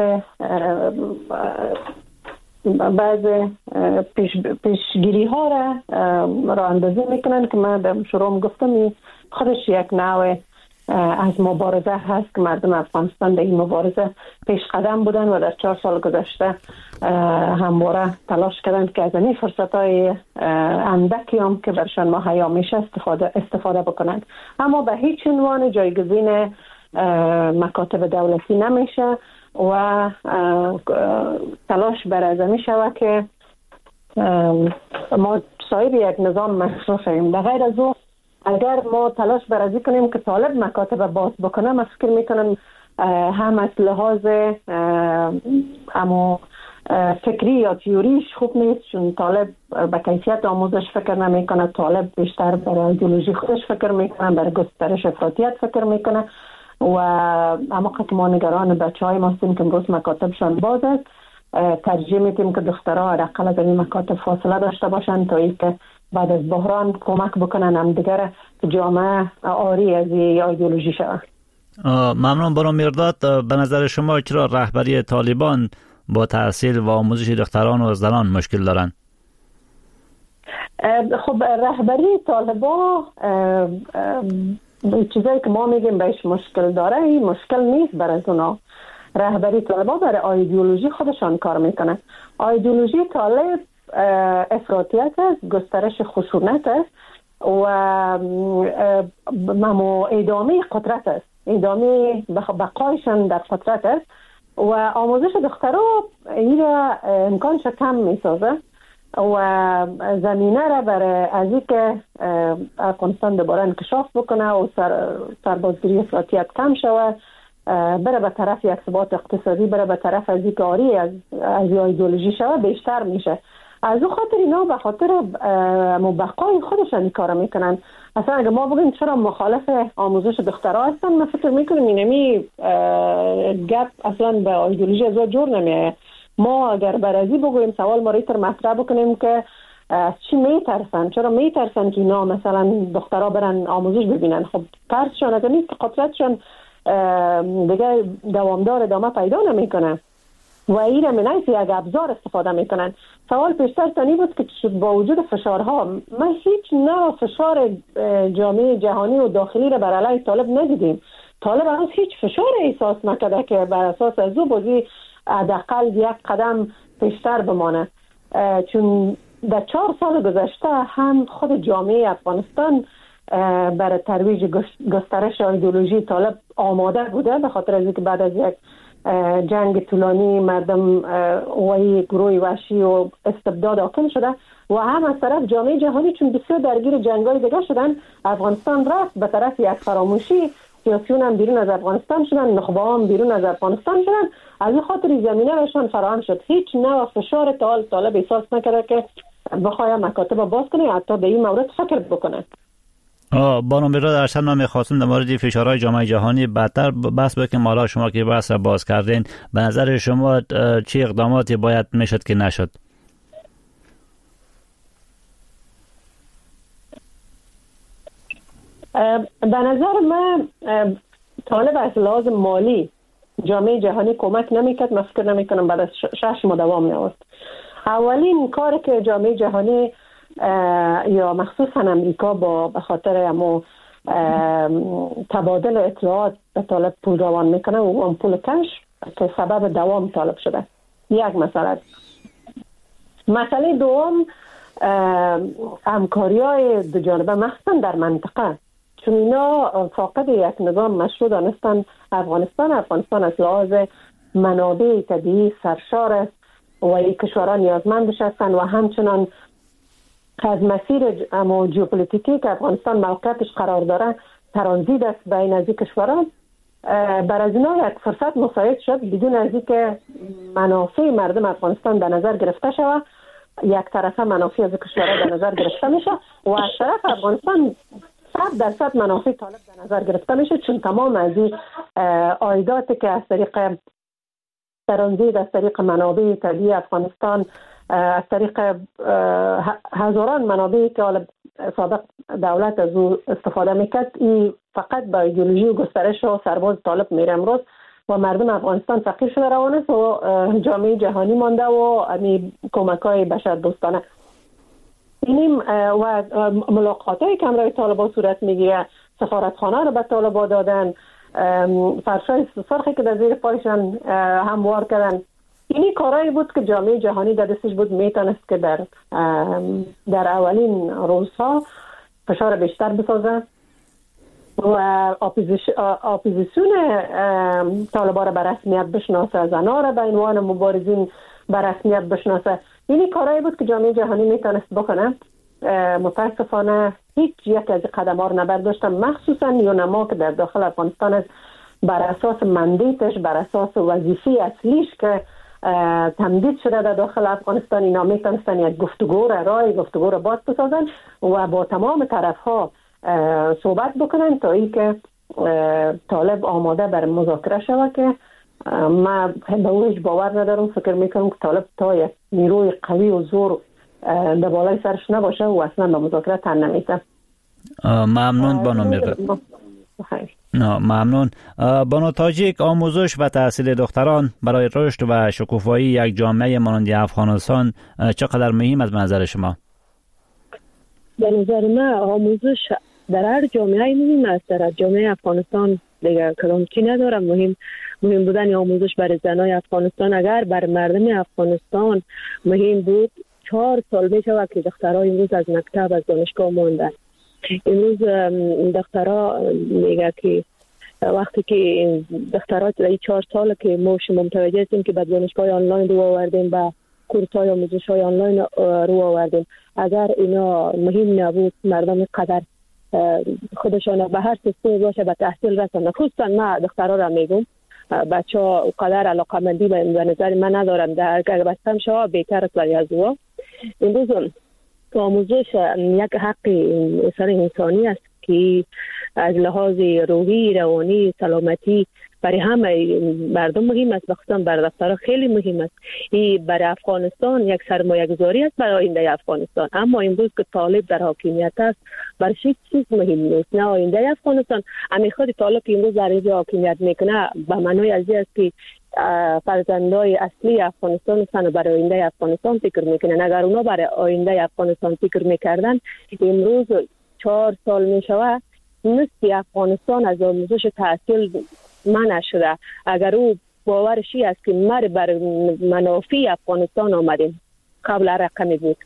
بعض پیش پیشگیری ها را را اندازه میکنن که من در شروع گفتم خودش یک نوع از مبارزه هست که مردم افغانستان در این مبارزه پیش قدم بودن و در چهار سال گذشته همواره تلاش کردن که از این فرصت های اندکی هم که برشان مهیا میشه استفاده استفاده بکنند. اما به هیچ عنوان جایگزین مکاتب دولتی نمیشه و تلاش بر از می شود که ما صاحب یک نظام مشروع شویم. به غیر از او اگر ما تلاش بر از کنیم که طالب مکاتب باز بکنه، من فکر میکنم هم از لحاظ اما فکری یا تیوریش خوب نیست، چون طالب به کیفیت آموزش فکر نمیکنه، طالب بیشتر برای ایدئولوژی خودش فکر میکنه، برای گسترش افراطیت فکر میکنه و اما که ما نگران بچه های ما هستیم که امروز مکاتبشان باز است، ترجیح میدیم که دخترها حداقل از این مکاتب فاصله داشته باشن تا اینکه بعد از بحران کمک بکنن هم دیگر جامعه آری از ایدئولوژی شود. ممنون. بانو مرداد، به نظر شما چرا رهبری طالبان با تحصیل و آموزش دختران و زنان مشکل دارن؟ خب رهبری طالبان چیزایی که ما میگیم بهش مشکل داره، این مشکل نیست برای اونا. رهبری طالبان برای ایدئولوژی خودشان کار میکنه. ایدئولوژی طالب افراطیت است، گسترش خشونت است و ممو ادامه قدرت است، ادامه بقایشان در قدرت است و آموزش دخترها این را امکانش کم میسازه و زمینه را برای از اینکه افغانستان دوباره انکشاف بکنه و سر سربازگیری افراطیت کم شود، بره به طرف یک ثبات اقتصادی، بره به طرف از اینکه آری از از ایدئولوژی شود بیشتر میشه. از اون خاطر اینا به خاطر مبقای خودشان کار میکنن. اصلا اگه ما بگیم چرا مخالف آموزش دخترها هستن، من فکر میکنم اینمی گپ اصلا به ایدئولوژی از جور نمیه. ما اگر برازی بگویم سوال ما ریتر مطرح بکنیم که از چی میترسن، چرا میترسن که اینا مثلا دخترها برن آموزش ببینن؟ خب ترسشان اگر نیست که قدرتشان دیگه دوامدار ادامه پیدا نمیکنه و این هم نیست یک ابزار استفاده میکنن. سوال پیشتر تانی بود که با وجود فشارها، من هیچ نوع فشار جامعه جهانی و داخلی را بر علیه طالب ندیدیم. طالب هنوز هیچ فشار احساس نکرده که بر اساس از او بازی حداقل یک قدم پیشتر بمانه، چون در چهار سال گذشته هم خود جامعه افغانستان برای ترویج گسترش ایدئولوژی طالب آماده بوده، به خاطر از اینکه بعد از یک جنگ طولانی مردم وای گروه وحشی و استبداد حاکم شده و هم از طرف جامعه جهانی چون بسیار درگیر جنگ‌های دیگه شدن، افغانستان رفت به طرف یک فراموشی، سیاسیون هم بیرون از افغانستان شدن، نخبه هم بیرون از افغانستان شدن، از این خاطر زمینه برشان فراهم شد. هیچ نوع فشار طالب طالب احساس نکرده که بخواه مکاتب باز کنه، حتی به این مورد فکر بکنه. بانو میرزا ارشد، من می‌خواستم در مورد فشارهای جامعه جهانی بعدتر بحث بکنیم. حالا شما که بحث را باز کردین، به نظر شما چه اقداماتی باید میشد که نشد؟ به نظر من طالب از لحاظ مالی جامعه جهانی کمک نمیکرد. من فکر نمیکنم بعد از شش ماه دوام نیاورد. اولین کاری که جامعه جهانی یا مخصوصا امریکا با به خاطر امو تبادل اطلاعات به طالب پول روان میکنه و اون پول کش که سبب دوام طالب شده. یک مسئله. مسئله دوم همکاری های دو جانبه مخصوصا در منطقه، چون اینا فاقد یک نظام مشروع دانستن. افغانستان افغانستان از لحاظ منابع طبیعی سرشار است و این کشورها نیازمندش هستند و همچنان از مسیر اما ژئوپلیتیکی که افغانستان موقعیتش قرار داره ترانزیت است بین از این کشورها. بر از اینا یک فرصت مساعد شد بدون از اینکه منافع مردم افغانستان در نظر گرفته شود، یک طرفه منافع از کشورها در نظر گرفته میشه و از طرف افغانستان صد درصد منافع طالب در نظر گرفته میشه، چون تمام از این عایداتی که از طریق ترانزیت، از طریق منابع طبیعی افغانستان، از طریق هزاران منابعی که حالا سابق دولت از او استفاده میکرد، این فقط با ایدئولوژی و گسترش و سرباز طالب میره امروز و مردم افغانستان فقیر شده روان است و جامعه جهانی مانده و امی کمک‌های بشر دوستانه. اینیم و ملاقات‌های که امروز طالبان صورت میگیره، سفارتخانه رو به طالبان دادن، فرشای سرخی که در زیر پایشان هموار کردن. اینی کارایی بود که جامعه جهانی در دستش بود میتونست که در در اولین روزها فشار بیشتر بسازه و اپوزیسیون طالبان را به رسمیت بشناسه، زنها را به عنوان مبارزین به رسمیت بشناسه. اینی کارایی بود که جامعه جهانی میتونست بکنه. متاسفانه هیچ یک از قدم ها رو نبرداشتن، مخصوصا یونما که در داخل افغانستان است بر اساس مندیتش، بر اساس وظیفه اصلیش که تمدید شده در داخل افغانستان، اینا میتونستن یک گفتگو را رای گفتگو را باز بسازن و با تمام طرف ها صحبت بکنن تا ای که طالب آماده بر مذاکره شود که من به اوش باور ندارم. فکر میکنم که طالب تا یک نیروی قوی و زور در بالای سرش نباشه و اصلا به مذاکره تن نمیده. ممنون بانو میرزا. ممنون. بانو تاجیک، آموزش و تحصیل دختران برای رشد و شکوفایی یک جامعه مانند افغانستان چقدر مهم است به نظر شما؟ به نظر من آموزش در هر جامعه مهم است. در جامعه افغانستان دیگر کلام چی ندارم. مهم مهم بودن آموزش برای زنای افغانستان. اگر بر مردم افغانستان مهم بود، چهار سال میشه که دخترها امروز از مکتب از دانشگاه ماندن. امروز دخترها میگه که وقتی که دخترها در چهار سال که ما شما متوجه هستیم که به دانشگاه آنلاین رو آوردیم، به کورس‌های آموزش‌های آنلاین رو آوردیم، اگر اینا مهم نبود مردم قدر خودشان به هر سیستمی باشه به تحصیل رسانه. خصوصا من دخترها را میگم بچه‌ها قدر علاقه‌مندی به نظر من ندارن، در اگر بستم شما بهتر است برای از او. امروز آموزش یک حق انسانی است که از لحاظ روحی، روانی، سلامتی برای همه مردم مهم است، بخصوصا برای دخترها خیلی مهم است. این برای افغانستان یک سرمایه گذاری است برای آینده افغانستان. اما امروز که طالب در حاکمیت است برای هیچ چیز مهم نیست، نه آینده افغانستان. امی خود طالب که امروز در اینجا حاکمیت میکنه به معنای از این است که فرزندای اصلی افغانستان هستند، برای آینده افغانستان فکر میکنن. اگر اونا برای آینده افغانستان فکر میکردن امروز چهار سال میشوه نصف افغانستان از آموزش تحصیل منع شده. اگر او باورشی است که مر بر منافع افغانستان آمدیم، قبل رقمی بود.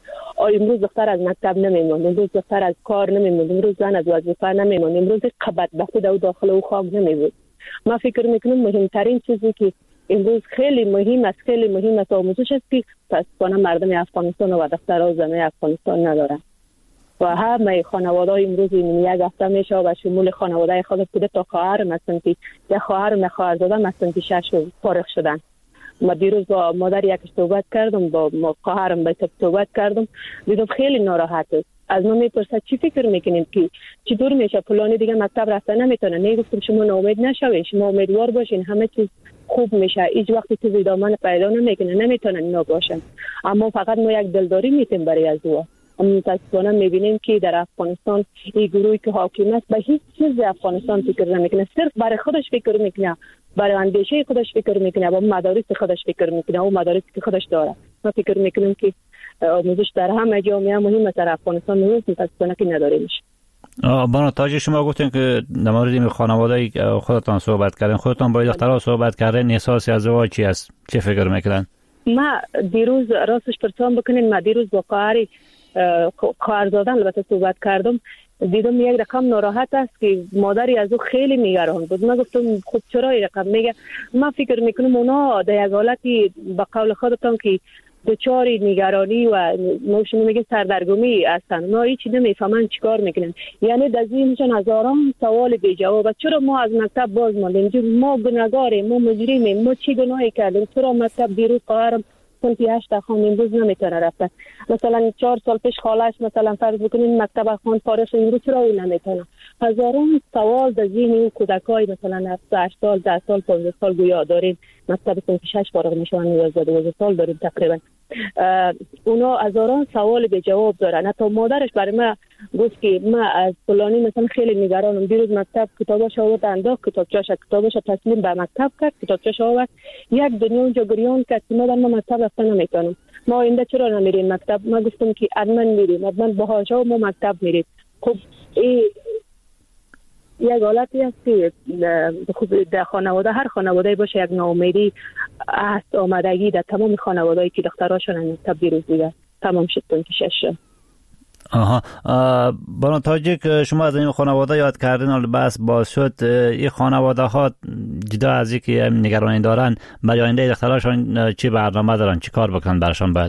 امروز دختر از مکتب نمیموند، امروز دختر از کار نمیموند، امروز زن از وظیفه نمیموند، امروز قبط به خود او داخل او خاک نمیبود. ما فکر میکنم مهمترین چیزی که امروز خیلی مهم است، خیلی مهم است آموزش است که متاسفانه مردم افغانستان و دخترها و زنای افغانستان ندارن و همه خانواده‌های امروز این یک هفته میشه و شمول خانواده خود بوده تا خواهر مثلا که یک خواهر و خواهر زاده مثلا که شش فارغ شدن. ما دیروز با مادر یک صحبت کردم، با خواهرم به صحبت کردم، دیدم خیلی ناراحت است. از ما میپرسد چی فکر میکنیم که چطور میشه فلانی دیگه مکتب رفته نمیتونه؟ نگفتم شما ناامید نشوین، شما امیدوار باشین همه چیز خوب میشه. هیچ وقتی چیزی دامن پیدا نمیکنه، نمیتونه اینا باشن، اما فقط ما یک دلداری میتیم برای از او. اما متاسفانه میبینیم که در افغانستان این گروهی که حاکم است به هیچ چیز افغانستان فکر نمیکنه، صرف برای خودش فکر میکنه، برای اندیشه خودش فکر میکنه، با مدارس خودش فکر میکنه و مدارسی که خودش داره. ما فکر میکنیم که آموزش در همه جامعه مهم است، در افغانستان نیست، متاسفانه که نداریمش. بانو تاج، شما گفتین که در مورد خانواده خودتان صحبت کردین، خودتان با دخترها صحبت کردین، احساس ازدواج چی است؟ چه فکر میکنن؟ ما دیروز راستش پرسان بکنین، ما دیروز با خواهری خواهرزاده البته صحبت کردم، دیدم یک رقم ناراحت است که مادری از او خیلی نگران بود. من گفتم خب چرا این رقم میگه؟ من فکر میکنم اونا در یک حالتی به قول خودتان که دچار نگرانی و موشون میگه سردرگمی هستن، اونا هیچ نمیفهمن چیکار میکنن. یعنی در ذهنشون هزاران سوال بی جواب. چرا ما از مکتب باز ماندیم؟ ما گناهگاریم، ما مجرمیم، ما چی گناهی کردیم؟ چرا مکتب دیروز خواهرم سنتی هشت خان امروز نمیتونه رفته؟ مثلا چهار سال پیش خالش مثلا فرض بکنین مکتب خان فارغ شد، امروز چرا اون نمیتونه؟ هزاران سوال در ذهن این کودکای مثلا هشت سال، ده سال، پانزده سال گویا داریم مکتب سنتی شش فارغ میشن، یازده دوازده سال داریم تقریبا. اونا هزاران سوال به جواب دارن. حتی مادرش برای ما گفت که ما از فلانی مثلا خیلی نگرانم، دیروز مکتب کتاباش آورد انداخت، کتابچه‌اش کتاباش تسلیم به مکتب کرد، کتابچه‌اش آورد یک دنیا اونجا گریان کرد که مادر ما مکتب رفتن نمیتونم، ما اینجا چرا نمیریم مکتب؟ ما گفتم که حتما میریم، حتما باهاش و ما مکتب میریم. خب این یک حالتی است که در خانواده، هر خانواده باشه یک ناامیدی است آمدگی در تمام خانوادهایی که دختراشون مکتب دیروز دیگه تمام شد تا شش. آها، بانو تاجیک، شما از این خانواده یاد کردین، حالا بس باز شد این خانواده ها جدا از اینکه نگرانی دارن برای آینده دختراشون چی برنامه دارن، چی کار بکنن براشون بعد؟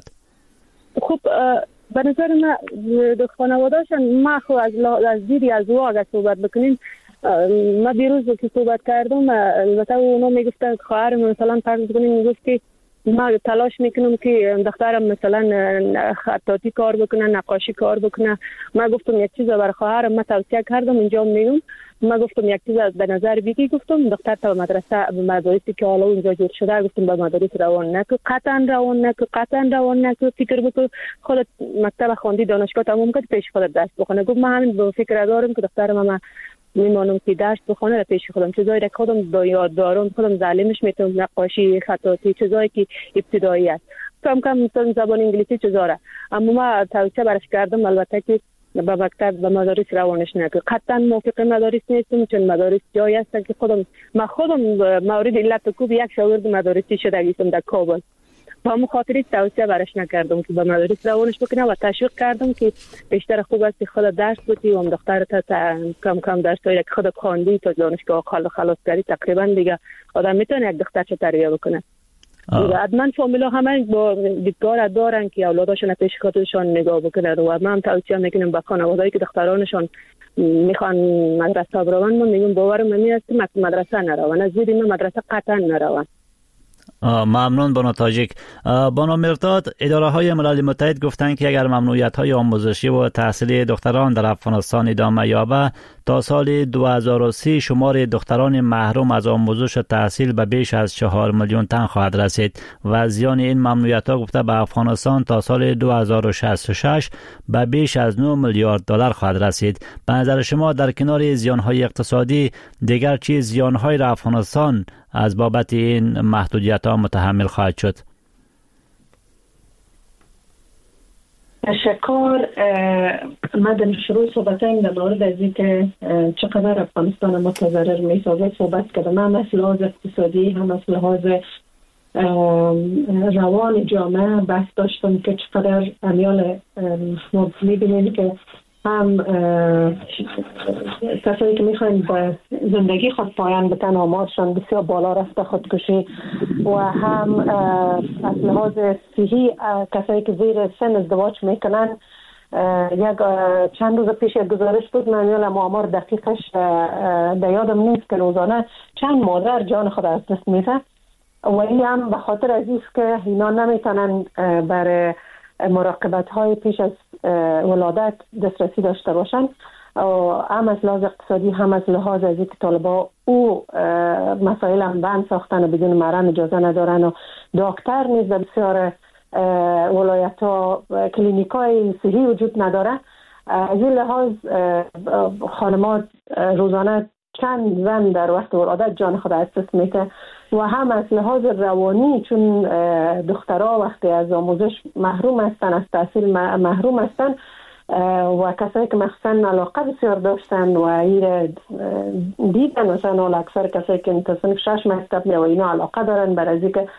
خب به نظر من دو خانواده‌شان، ما خو از از دیدی از او اگر صحبت بکنیم، ما دیروز که صحبت کردم البته اونا میگفتن خواهرم مثلا فرض کنیم میگفت که ما تلاش میکنم که دخترم مثلا خطاطی کار بکنه، نقاشی کار بکنه. ما گفتم یک چیز برای خواهرم ما توصیه کردم اینجا میگم، ما گفتم یک چیز به نظر بگی، گفتم دختر تا مدرسه مدارسی که حالا اونجا جور شده گفتم به مدارس روان نکو، قطعا روان نکو، قطعا روان نکو، فکر بکن خودت مکتب خواندی، دانشگاه تموم کرد، پیش خودت درس بخونه. گفت من همین به فکر دارم که دخترم ما میمانم که درس بخونه، پیش خودم چیزایی را خودم با یاد دارم، خودم ظالمش میتونم، نقاشی، خطاطی، چیزایی که ابتدایی است، کم کم مثلا زبان انگلیسی چیزاره. اما ما توصیه برش کردم البته که به مکتب و مدارس روانش نکرد. قطعا موافق مدارس نیستم، چون مدارس جایی هستن که خودم ما خودم مورد علت کوب یک شاگرد مدارسی شدگیستم در کابل، با همون خاطری توصیه برش نکردم که به مدارس روانش بکنه و تشویق کردم که بیشتر خوب است که خود درس بودی و دختر تا کم کم درسایی که خود خواندی تا دانشگاه خال خلاص کردی، تقریبا دیگه آدم میتونه یک دختر چه تربیت بکنه. حتما فامیلا همه با دیدگار دارن که اولادشون پیش خودشون نگاه بکنن و من توصیه میکنم به خانواده‌ای که دخترانشون میخوان مدرسه برون، من میگم باورم نمیاد که مدرسه نرون، از دید من مدرسه قطعا نرون. ممنون بانو تاجیک. بانو مرداد، اداره های ملل متحد گفتند که اگر ممنوعیت های آموزشی و تحصیلی دختران در افغانستان ادامه یابد، تا سال دو هزار و سی شمار دختران محروم از آموزش و تحصیل به بیش از چهار میلیون تن خواهد رسید و زیان این ممنوعیت ها گفته به افغانستان تا سال دو هزار و شصت و شش به بیش از نه میلیارد دلار خواهد رسید. به نظر شما در کنار زیان های اقتصادی دیگر چه زیان های را افغانستان از بابت این محدودیت ها متحمل خواهد شد؟ تشکر. ما در شروع صحبتایم در مورد از این که چقدر افغانستان متضرر می سازه صحبت کردم، هم از لحاظ اقتصادی هم از لحاظ روان جامعه بحث داشتم که چقدر امیال ما میبینیم که هم کسایی که میخواین به زندگی خود پایان بتن آمارشان بسیار بالا رفته، خودکشی، و هم از لحاظ صحی کسایی که زیر سن ازدواج میکنن. یک چند روز پیش یک گزارش بود، من یادم آمار دقیقش در یادم نیست که روزانه چند مادر جان خود از دست میده، و این هم به خاطر از است که اینا نمیتونن برای مراقبت های پیش از ولادت دسترسی داشته باشن، هم از لحاظ اقتصادی هم از لحاظ از اینکه طالبا او مسائل هم بند ساختن و بدون محرم اجازه ندارن و دکتر نیز در بسیار ولایت ها کلینیک های صحی وجود نداره. از این لحاظ خانمات روزانه چند زن در وقت ولادت جان خود از دست میده، و هم از لحاظ روانی چون دخترها وقتی از آموزش محروم هستن، از تحصیل محروم هستن، و کسایی که مخصوصا علاقه بسیار داشتن و این دیدن، مثلا اکثر کسایی که تصنیف شش مکتب و اینا علاقه دارن برای از که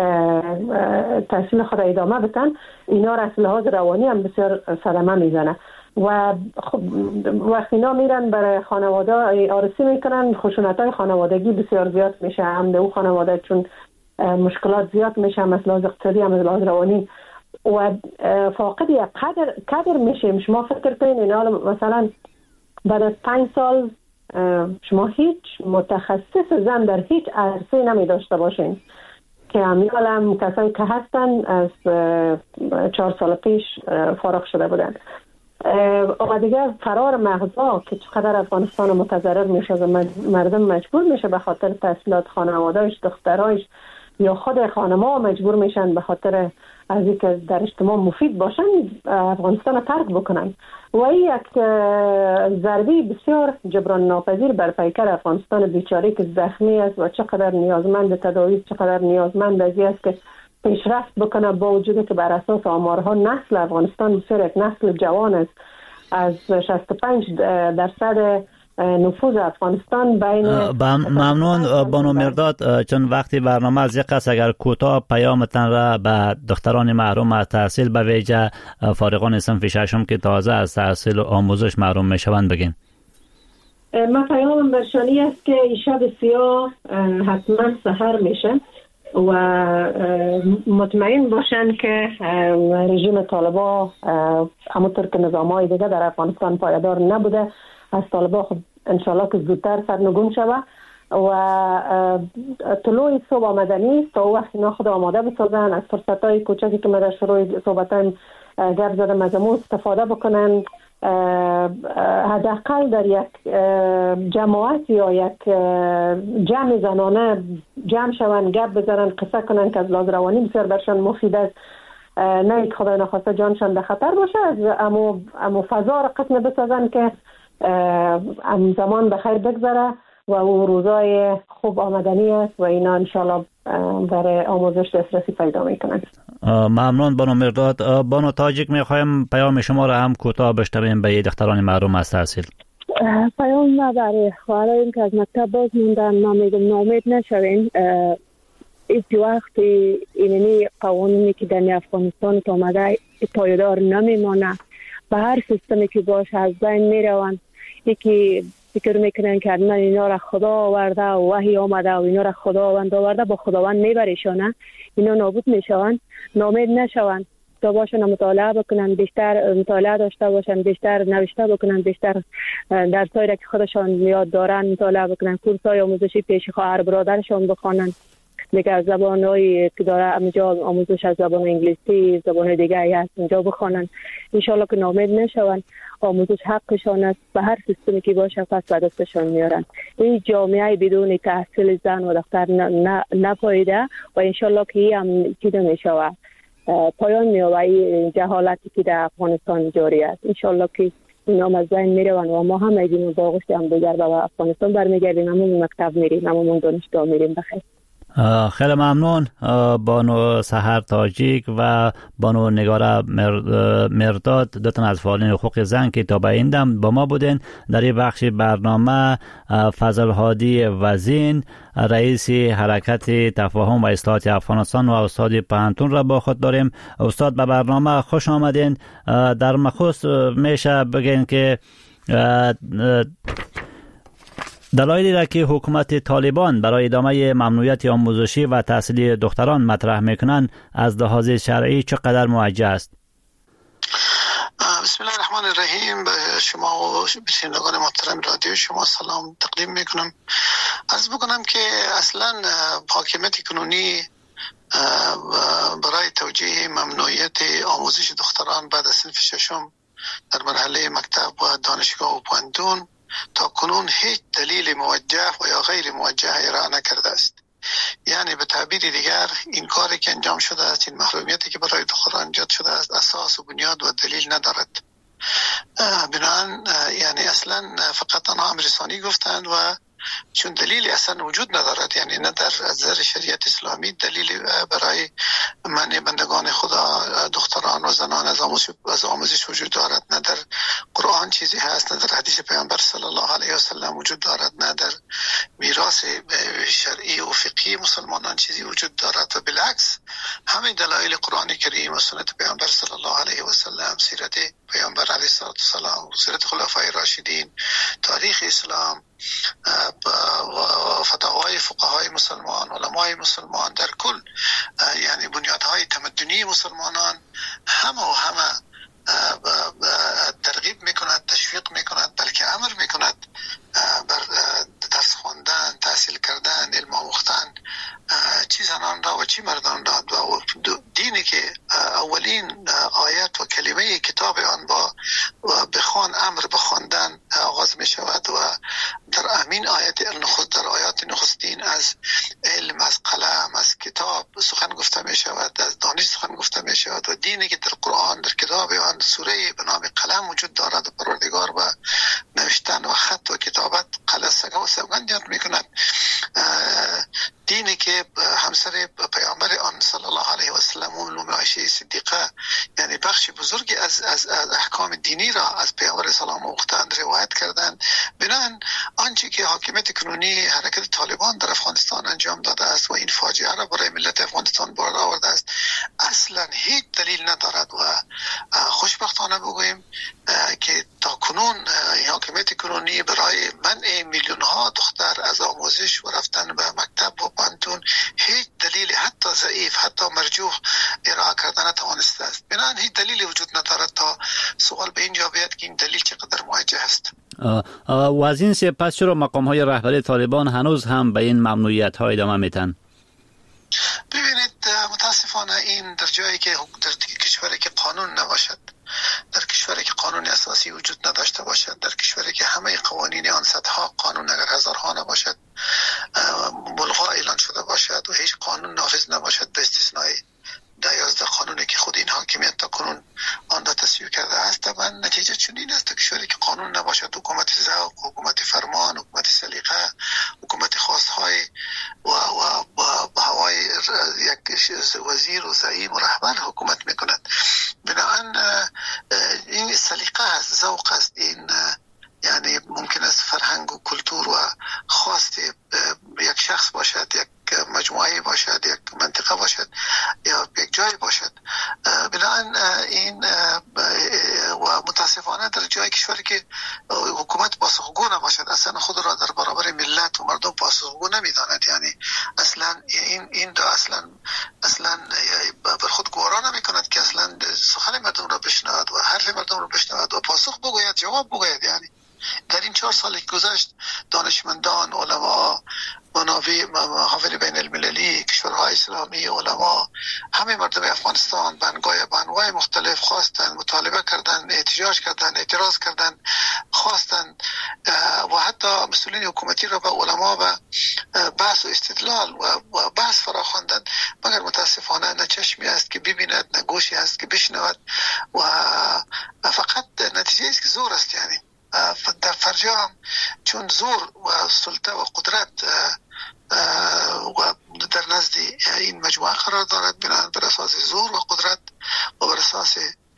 تحصیل خود ادامه بتن، اینا را از لحاظ روانی هم بسیار صدمه میزنه. و خب وقتی اینا میرن برای خانواده آرسی میکنن، خشونت های خانوادگی بسیار زیاد میشه، هم در او خانواده چون مشکلات زیاد میشه، هم از لحاظ اقتصادی هم از لحاظ روانی، و فاقد یک قدر قدر میشیم. شما فکر کنید اینا مثلا بعد از پنج سال شما هیچ متخصص زن در هیچ عرصه نمی داشته باشین، که امیال هم کسایی که هستن از چهار سال پیش فارغ شده بودن. و دیگه فرار مغزا که چقدر افغانستان متضرر میشه و مردم مجبور میشه به خاطر تحصیلات خانواده‌اش، دخترایش یا خود خانم‌ها مجبور میشن به خاطر از اینکه در اجتماع مفید باشن افغانستان رو ترک بکنن، و این یک ضربه بسیار جبران ناپذیر بر پیکر افغانستان بیچاره که زخمی است و چقدر نیازمند تداوی، چقدر نیازمند از این است که پیشرفت بکنه، با وجودی که بر اساس آمارها نسل افغانستان بسیار یک نسل جوان است. از شصت و پنج درصد نفوذ افغانستان بین ممنون بانو مرداد، چون وقتی برنامه از یک قصد اگر کوتاه پیامتن را به دختران محروم از تحصیل به ویژه فارغان صنف ششم که تازه از تحصیل و آموزش محروم میشوند بگین. من پیامم برشانی است که این شب سیاه حتما سحر میشه و مطمئن باشن که رژیم طالبا همونطور که نظام‌های دیگه در افغانستان پایدار نبوده، از طالبا خب انشالله که زودتر سرنگون شوه و طلوع صبح آمدنی تا وقت اینا خود آماده بسازن، از فرصت‌های کوچکی که من در شروع صحبتایم گپ زدم از امو استفاده بکنن، حداقل در یک جماعت یا یک جمع زنانه جمع شون، گپ بزنن، قصه کنن که از لحاظ روانی بسیار برشان مفید است، نه یک خدای نخواسته جانشان در خطر باشه. از امو, امو فضا را قسم بسازن که ام زمان بخیر بگذره و او روزای خوب آمدنی است و اینا انشالله برای آموزش دسترسی پیدا میکنن. ممنون بانو مرداد. بانو تاجیک میخوایم پیام شما را هم کوتاه بشنویم به دختران محروم از تحصیل. پیام ما برای خواهران که از مکتب باز موندن، ما میگم ناامید نشوین. این وقتی اینی قوانینی که در افغانستان آمده پایدار نمیمانه، به هر سیستمی که باشه از بین میروند. یکی فکر میکنن که من اینا را خدا آورده و وحی آمده و اینا را خداوند آورده، با خداوند میبریشانه، اینا نابود میشوند. نامید نشوند، تا باشن مطالعه بکنن، بیشتر مطالعه داشته باشن، بیشتر نوشته بکنن، بیشتر درسایی را که خودشان یاد دارن مطالعه بکنن، کورسای آموزشی پیش خواهر برادرشان بخوانن، دیگه از زبان‌هایی که داره اونجا آموزش از زبان انگلیسی، زبان دیگه هست اونجا بخوانن. ان شاءالله که نامید نشون. آموزش حقشان است، به هر سیستمی که باشه پس به دستشان میارن. این جامعه بدون تحصیل زن و دختر نپایده و ان شاءالله که این هم چیده میشوه، پایان میاره این جهالتی که در افغانستان جاری است. ان شاءالله که اینا از بین میرون و ما هم ایدیم باقشت هم دیگر به افغانستان برمیگردیم، همون مکتب میریم، همون دانشگاه میریم. بخیر. خیلی ممنون بانو سحر تاجیک و بانو نگاره مرداد، دوتن از فعالین حقوق زن که تا به این دم با ما بودین در این بخش برنامه. فضل هادی وزین، رئیس حرکت تفاهم و اصلاحات افغانستان و استاد پانتون را با خود داریم. استاد به برنامه خوش آمدین. در مخصوص میشه بگین که دلایلی را که حکومت طالبان برای ادامه ممنوعیت آموزشی و تحصیلی دختران مطرح میکنند از لحاظ شرعی چقدر موجه است؟ بسم الله الرحمن الرحیم. به شما و شنوندگان محترم رادیو شما سلام تقدیم میکنم. عرض بکنم که اصلا حاکمیت کنونی برای توجیه ممنوعیت آموزش دختران بعد از صنف ششم در مرحله مکتب و دانشگاه و پوهنتون تا کنون هیچ دلیل موجه و یا غیر موجه ارائه نکرده است. یعنی به تعبیر دیگر این کاری که انجام شده است، این محرومیتی که برای دختران ایجاد شده است، اساس و بنیاد و دلیل ندارد. بنابراین یعنی اصلا فقط آنها امرسانی گفتند و چون دلیلی اصلا وجود ندارد، یعنی نه در نظر شریعت اسلامی دلیلی برای منع بندگان خدا دختران و زنان از آموزش از آموزش وجود دارد، نه در قرآن چیزی هست، نه در حدیث پیامبر صلی الله علیه و سلم وجود دارد، نه در میراث شرعی و فقهی مسلمانان چیزی وجود دارد. و بالعکس همه دلایل قرآن کریم و سنت پیامبر صلی الله علیه و سلم، سیرت پیامبر علیه السلام، سیرت خلفای راشدین، تاریخ اسلام و فتاوای فقهای مسلمان، علمای مسلمان در کل، یعنی بنیادهای تمدنی مسلمانان همه و همه ترغیب میکند، تشویق میکند، بلکه امر میکند بر درس خواندن، تحصیل کردن، علم آموختن، چی زنان را و چی مردان را. و دینی که اولین آیت و کلمه کتاب آن با بخوان امر بخواندن آغاز می شود و در امین آیت نخست، در آیات نخستین از علم، از قلم، از کتاب سخن گفته می شود، از دانش سخن گفته می شود. و دینی که در قرآن در کتاب آن سوره به نام قلم وجود دارد و پروردگار و نوشتن و خط و کتابت قلم و سوگند یاد می کند. دینی که همسر پیامبر آن صلی الله علیه و سلم ام عایشه صدیقه یعنی بخش بزرگی از از احکام دینی را از پیامبر سلام آموختند، روایت کردند. بنابراین آنچه که حاکمیت کنونی حرکت طالبان در افغانستان انجام داده است و این فاجعه را برای ملت افغانستان بار آورده است اصلا هیچ دلیل ندارد. و خوشبختانه بگوییم که تا کنون حاکمیت کنونی برای منع میلیون ها دختر از آموزش و رفتن به مکتب و پانتون هیچ دلیل حتی ضعیف، حتی مرجوح ارائه کردن نتوانسته است. بنابراین هیچ دلیلی وجود ندارد تا سوال به اینجا بیاد که این دلیل چقدر موجه است. و از این سپس چرا مقام های رهبری طالبان هنوز هم به این ممنوعیت ها ادامه میتن؟ ببینید متاسفانه این در جایی که در کشوری که قانون نباشد، در کشوری که قانون اساسی وجود نداشته باشد، در کشوری که همه قوانین آن صدها قانون اگر هزارها نباشد ملغا اعلان شده باشد و هیچ قانون نافذ نباشد به استثنای ده یازده قانونی که خود این حاکمیت تا کنون آن را تصویب کرده است، طبعا نتیجه چنین است. کشوری که قانون نباشد، حکومت ذوق، حکومت فرمان، حکومت سلیقه، حکومت خواستهای و و و هوای یک وزیر و زعیم و رهبر حکومت میکند. بنابراین این سلیقه است، ذوق است، این یعنی ممکن است فرهنگ و کلتور و خواست یک شخص باشد، یک مجموعه باشد، یک منطقه باشد یا یک جای باشد. بنابراین این و متاسفانه در جای کشوری که حکومت پاسخگو نباشد، اصلا خود را در برابر ملت و مردم پاسخگو نمیداند، یعنی اصلا این این دا اصلا اصلا بر خود گوارا نمی کند که اصلا سخن مردم را بشنود و حرف مردم را بشنود و پاسخ بگوید، جواب بگوید. یعنی در این چهار سال که گذشت دانشمندان، علما، منابع محافل بین المللی، کشورهای اسلامی، علما، همه مردم افغانستان بنگاه بانوای مختلف خواستند، مطالبه کردند، احتجاج کردند، اعتراض کردند، خواستند و حتی مسئولین حکومتی را به علما و بحث و استدلال و بحث فرا خواندند، مگر متاسفانه نه چشمی است که ببیند، نه گوشی است که بشنود و فقط نتیجه است که زور است. یعنی در فرجام چون زور و سلطه و قدرت و در نزد این مجموعه قرار دارد بر اساس زور و قدرت و بر اساس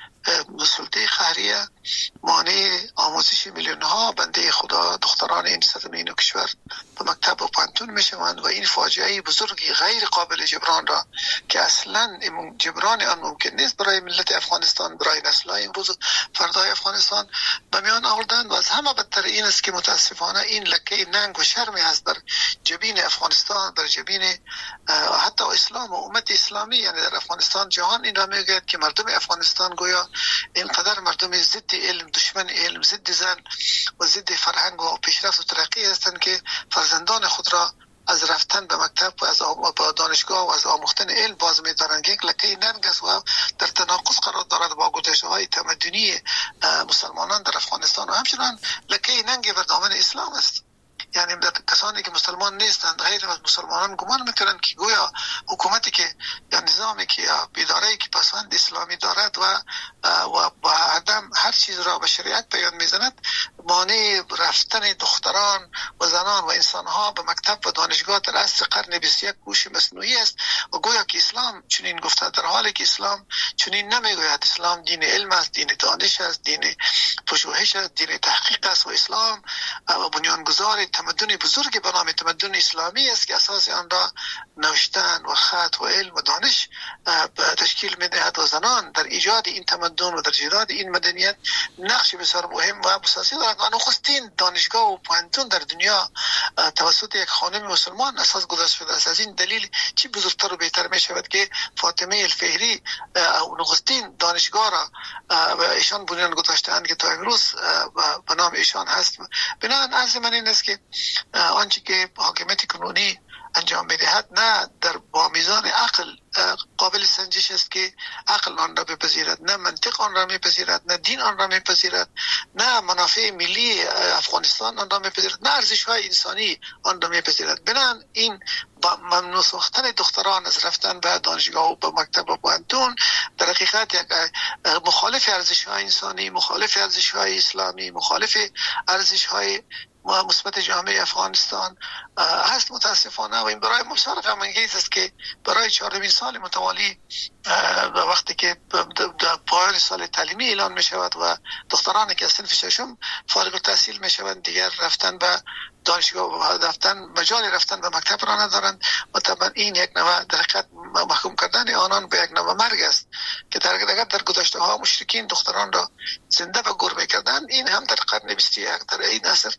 سلطه قهریه مانع آموزش میلیون ها بنده خدا دختران این سرزمین و کشور به مکتب و پانتون میشوند و این فاجعه بزرگی غیر قابل جبران را که اصلا جبران آن ممکن نیست برای ملت افغانستان، برای نسل‌های امروز و فردای افغانستان به میان آوردند. و از همه بدتر این است که متاسفانه این لکه ننگ و شرمی هست بر جبین افغانستان، بر جبین حتی اسلام و امت اسلامی. یعنی در افغانستان جهان این را میگوید که مردم افغانستان گویا اینقدر مردم ضد علم، دشمن علم، ضد زن و ضد فرهنگ و پیشرفت و ترقی هستند که فرزندان خود را از رفتن به مکتب و از با دانشگاه و از آموختن علم باز می‌دارند. یک لکه ننگ است و در تناقض قرار دارد با گذشته‌های تمدنی مسلمانان در افغانستان و همچنان لکه ننگ بر دامن اسلام است. یعنی کسانی که مسلمان نیستند غیر از مسلمانان گمان میکنند که گویا حکومتی که یا نظامی که یا اداره‌ای که پسوند اسلامی دارد و و با عدم هر چیز را به شریعت بیان میزند مانع رفتن دختران و زنان و انسانها به مکتب و دانشگاه در عصر قرن بیست و یک گوش مصنوعی است. و گویا که اسلام چنین گفته، در حالی که اسلام چنین نمیگوید. اسلام دین علم است، دین دانش است، دین پژوهش است، دین تحقیق است و اسلام و بنیانگذار تمدن بزرگ به نام تمدن اسلامی است که اساس آن را نوشتن و خط و علم و دانش تشکیل می‌دهد و زنان در ایجاد این تمدن و در ایجاد این مدنیت نقش بسیار مهم و اساسی دارند. و نخستین دانشگاه و پانتون در دنیا توسط یک خانم مسلمان اساس گذاشته شده است. از این دلیل چی بزرگتر و بهتر می شود که فاطمه الفهری نخستین دانشگاه را ایشان بنیان گذاشتند که تا امروز به نام ایشان هست. بنابراین عرض من این است که آنچه که حاکمیت کنونی انجام میدهد نه در با میزان عقل قابل سنجش است که عقل آن را بپذیرد، نه منطق آن را میپذیرد، نه دین آن را میپذیرد، نه منافع ملی افغانستان آن را میپذیرد، نه ارزش های انسانی آن را میپذیرد. بنابراین این با ممنوع ساختن دختران از رفتن به دانشگاه و به مکتب و پانتون در حقیقت یک مخالف ارزش های انسانی، مخالف ارزش های اسلامی، مخالف ارزش های مثبت جامعه افغانستان هست متاسفانه. و این برای مشارف انگیز است که برای چهارمین سال متوالی وقتی که در پایان سال تعلیمی اعلان می شود و دخترانی که از صنف ششم فارغ التحصیل می شوند دیگر رفتن به دانشگاه و رفتن مجال رفتن به مکتب را ندارند و طبعا این یک نوع در حقیقت محکوم کردن آنان به یک نوع مرگ است که در حقیقت در گذشته ها مشرکین دختران را زنده و گور می‌کردند. این هم در قرن بیست و یک در این عصر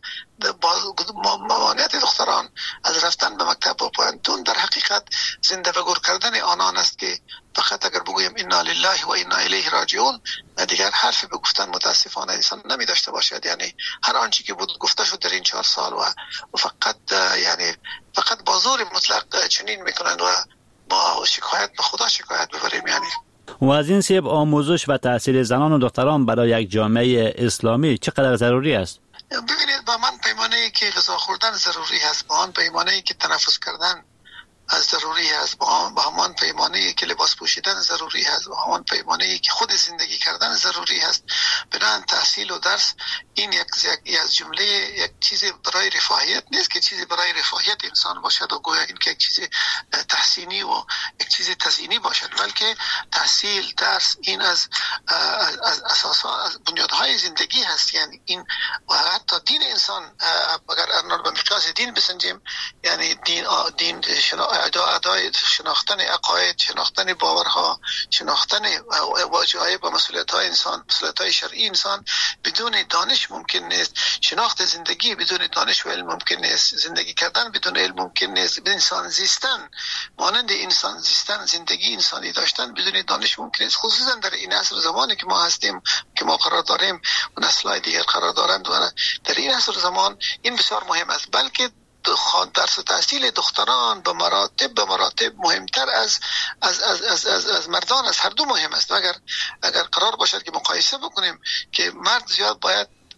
ممانعت دختران از رفتن به مکتب و پانتون در حقیقت زنده و گور کردن آنان است که فقط اگر بگویم انا لله و انا الیه راجعون دیگر حرف به گفتن متاسفانه انسان نمی داشته باشد. یعنی هر آنچه که بود گفته شد در این چهار سال و فقط یعنی فقط با زور مطلق چنین میکنند و با شکایت به خدا شکایت ببریم. یعنی و از این سبب آموزش و تحصیل زنان و دختران برای یک جامعه اسلامی چقدر ضروری است؟ ببینید با من پیمانه‌ای که غذا خوردن ضروری است، با آن پیمانه‌ای که تنفس کردن ضروری است، با همان پیمانه‌ای که لباس پوشیدن ضروری است، با همان پیمانه‌ای که خود زندگی کردن ضروری است. بنابراین تحصیل و درس این یک از جمله یک چیز برای رفاهیت نیست که چیزی برای رفاهیت انسان باشد و گویا این که یک چیز تحسینی و یک چیز تزیینی باشد، بلکه تحصیل درس این از از اساس از بنیادهای زندگی هست. یعنی این و حتی دین انسان اگر آن به مقیاس دین بسنجیم، یعنی دین دین ادای شناختن عقاید، شناختن باورها، شناختن واجب‌های با مسئولیت‌های انسان، مسئولیت‌های شرعی انسان بدون دانش ممکن نیست. شناخت زندگی بدون دانش و علم ممکن نیست. زندگی کردن بدون علم ممکن نیست. انسان زیستن مانند انسان زیستن، زندگی انسانی داشتن بدون دانش ممکن نیست. خصوصا در این عصر زمانی که ما هستیم، که ما قرار داریم و نسل‌های دیگر قرار دارند، در این عصر زمان این بسیار مهم است. بلکه درس و تحصیل دختران به مراتب به مراتب مهمتر از از از از از, از مردان از هر دو مهم است. و اگر اگر قرار باشد که مقایسه بکنیم که مرد زیاد باید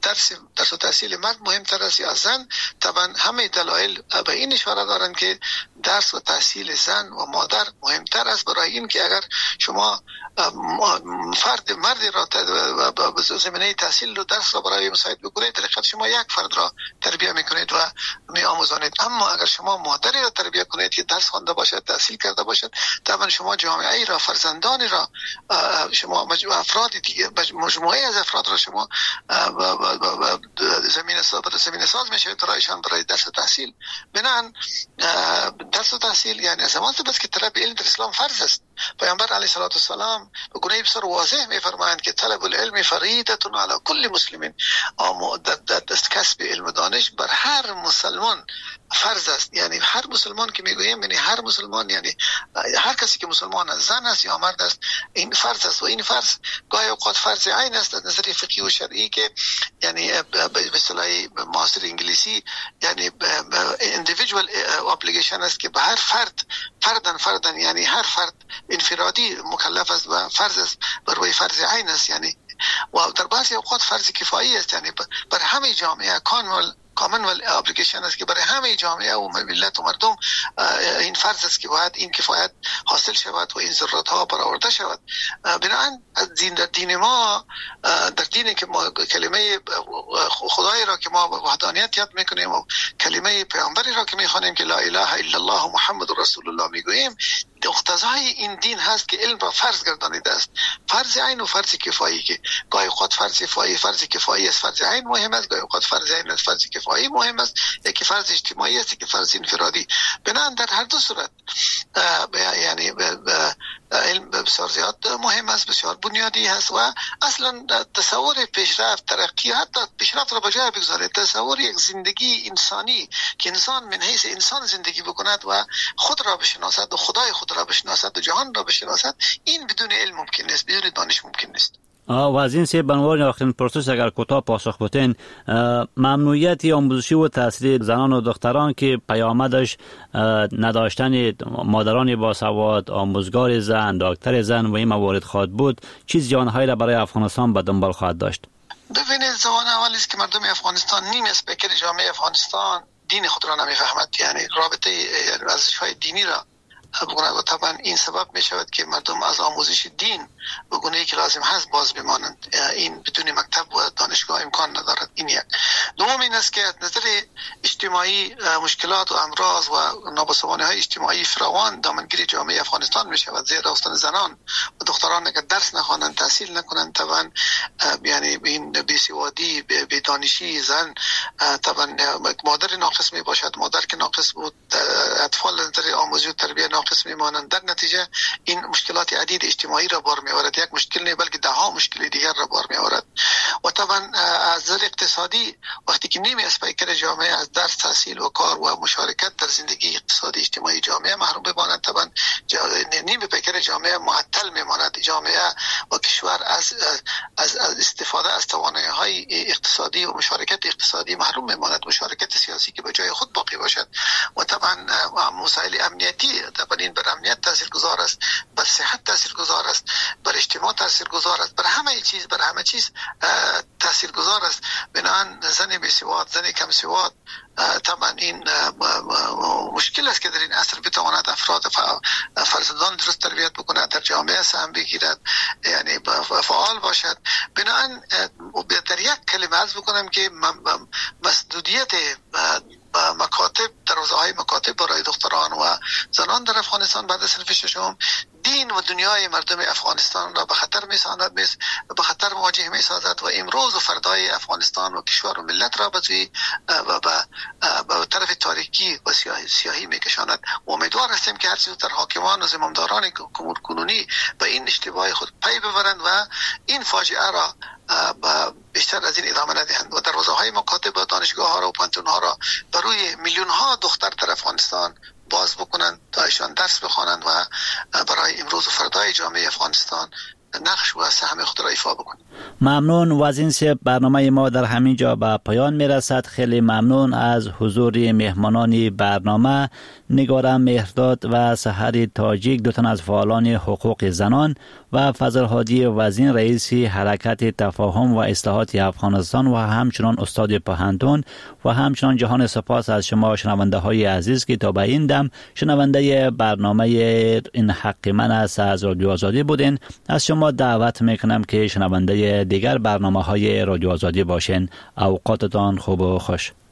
درس درس و تحصیل مرد مهمتر است یا زن؟ طبعا همه دلایل به این اشاره دارند که درس و تحصیل زن و مادر مهمتر است، برای این که اگر شما فرد مردی را به زمینه تحصیل و درس را برای مساعد بکنید، در شما یک فرد را تربیت میکنید و می آموزانید. اما اگر شما مادری را تربیت کنید که درس خوانده باشد، تحصیل کرده باشد، طبعا شما جامعه ای را، فرزندانی را، شما افراد دیگه، مجموعه از افراد را شما زمینه ساز زمینه ساز میشوید برایشان برای درس و تحصیل. بنابراین درس و تحصیل یعنی از زمان بس که طلب علم در اسلام فرض است. پیامبر علیه الصلاه و السلام به گونه بسیار واضح میفرمایند که طلب العلم فریضه علی کل مسلم، دست کسب علم و دانش بر هر مسلمان فرض است. یعنی هر مسلمان که میگویم یعنی هر مسلمان، یعنی هر کسی که مسلمان است، زن است یا مرد است، این فرض است. و این فرض گاهی اوقات فرض عین است از نظر فقهی و شرعی که یعنی به اصطلاح معاصر انگلیسی یعنی individual obligation است که به هر فرد فردن فردن یعنی هر فرد انفرادی مکلف است و فرض است، بر روی فرض عین است. یعنی و در بعضی اوقات فرض کفایی است، یعنی بر همه جامعه کامل کامن ابلیگیشن است که برای همه جامعه و ملت و مردم این فرض است که باید این کفایت حاصل شود و این ضرورت ها برآورده شود. بنابراین دین در دین ما، در دینی که ما کلمه خدای را که ما وحدانیت یاد میکنیم و کلمه پیامبری را که میخوانیم که لا اله الا الله محمد رسول الله میگوییم، اقتضای این دین هست که علم را فرض گردانیده است. فرض عین و فرض کفایی که گاهی اوقات فرض کفایی فرض کفایی است، فرض عین مهم است، گاهی اوقات فرض عین است، فرض کفایی مهم است، یکی فرض اجتماعی است که فرض انفرادی. بنابراین در هر دو صورت یعنی علم بسیار زیاد مهم است، بسیار بنیادی هست و اصلا تصور پیشرفت، ترقی، حتی پیشرفت را بجای بگذارید، تصور یک زندگی انسانی که انسان من حیث انسان زندگی بکند و خود را بشناسد و خدای خود را بشناسد و جهان را بشناسد، این بدون علم ممکن نیست، بدون دانش ممکن نیست. و از این سه بنوار آخرین پرسش اگر کوتاه پاسخ بدین، ممنوعیت آموزشی و تحصیل زنان و دختران که پیامدش نداشتن مادران باسواد، آموزگار زن، دکتر زن و این موارد خواهد بود، چیز زیانهایی را برای افغانستان به دنبال خواهد داشت؟ ببینید، زمان اولی است که مردم افغانستان، نیم اسپیکر جامعه افغانستان دین خود را نمیفهمد، یعنی رابطه ارزش‌های دینی را بگوید و طبعا این سبب می شود که مردم از آموزش دین به گونه‌ای که لازم هست باز بمانند. این بدون مکتب و دانشگاه امکان ندارد. این یک. دوم این است که از نظر اجتماعی مشکلات و امراض و نابسامانی‌های اجتماعی فراوان دامنگیر جامعه افغانستان می شود. زیر رفتن زنان و دختران اگر درس نخوانند، تحصیل نکنند، طبعا یعنی این بی‌سوادی، بی‌دانشی زن، طبعا مادر ناقص می باشد. مادر که ناقص بود، اطفال از نظر آموزش و تربیت ناقص میمانند. در نتیجه این مشکلات عدید اجتماعی را بار میآورد. یک مشکل نه بلکه ده ها مشکل دیگر را بار میآورد. و طبعا از نظر اقتصادی وقتی که نیمی اسپیکر جامعه از درس، تحصیل و کار و مشارکت در زندگی اقتصادی اجتماعی جامعه محروم بماند، طبعا نیمی اسپیکر جامعه معطل میماند. جامعه و کشور از از, از استفاده از توانایی‌های اقتصادی و مشارکت اقتصادی محروم میماند. مشارکت سیاسی که به جای خود باقی باشد و طبعا مسائل امنیتی طبعا این بر امنیت تاثیرگذار است، بر صحت تاثیرگذار است، بر اجتماع تاثیرگذار است، بر همه چیز بر همه چیز تاثیرگذار است. بنابراین زن بی‌سواد، زن کم سواد، طبعا این مشکل است که در این عصر بتواند افراد فرزندان درست تربیت بکند، در جامعه سهم بگیرد، یعنی فعال باشد. بنابراین در یک کلمه عرض بکنم که مسدودیت مکاتب، دروازه‌های مکاتب برای دختران و زنان در افغانستان بعد از صنف ششم دین و دنیای مردم افغانستان را به خطر می‌سازد، به خطر مواجه می‌سازد و امروز و فردای افغانستان و کشور و ملت را به سوی و به طرف تاریکی و سیاهی, سیاهی می‌کشاند. امیدوار هستیم که هر چیز در حاکمان و زمامداران امور کنونی به این اشتباه خود پی ببرند و این فاجعه را بیشتر از این ادامه ندهند و دروازه‌های مکاتب و دانشگاه‌ها را و پانتون‌ها را برای میلیون‌ها دختر در افغانستان باز بکنند تا ایشان درس بخوانند و برای امروز و فردای جامعه افغانستان نقش و سهم خود را ایفا بکنند. ممنون. و از این سه برنامه ما در همین جا به پایان میرسد. خیلی ممنون از حضور مهمانان برنامه، نگار مهرداد و سحر تاجیک، دو تن از فعالان حقوق زنان، و فضل هادی وزین رئیس حرکت تفاهم و اصلاحات افغانستان و همچنان استاد پهندون و همچنان جهان سپاس از شما شنونده های عزیز که تا به این دم شنونده برنامه این حق من است از رادیو آزادی بودین. از شما دعوت میکنم که شنونده دیگر برنامه های رادیو آزادی باشین. اوقاتتان خوب و خوش.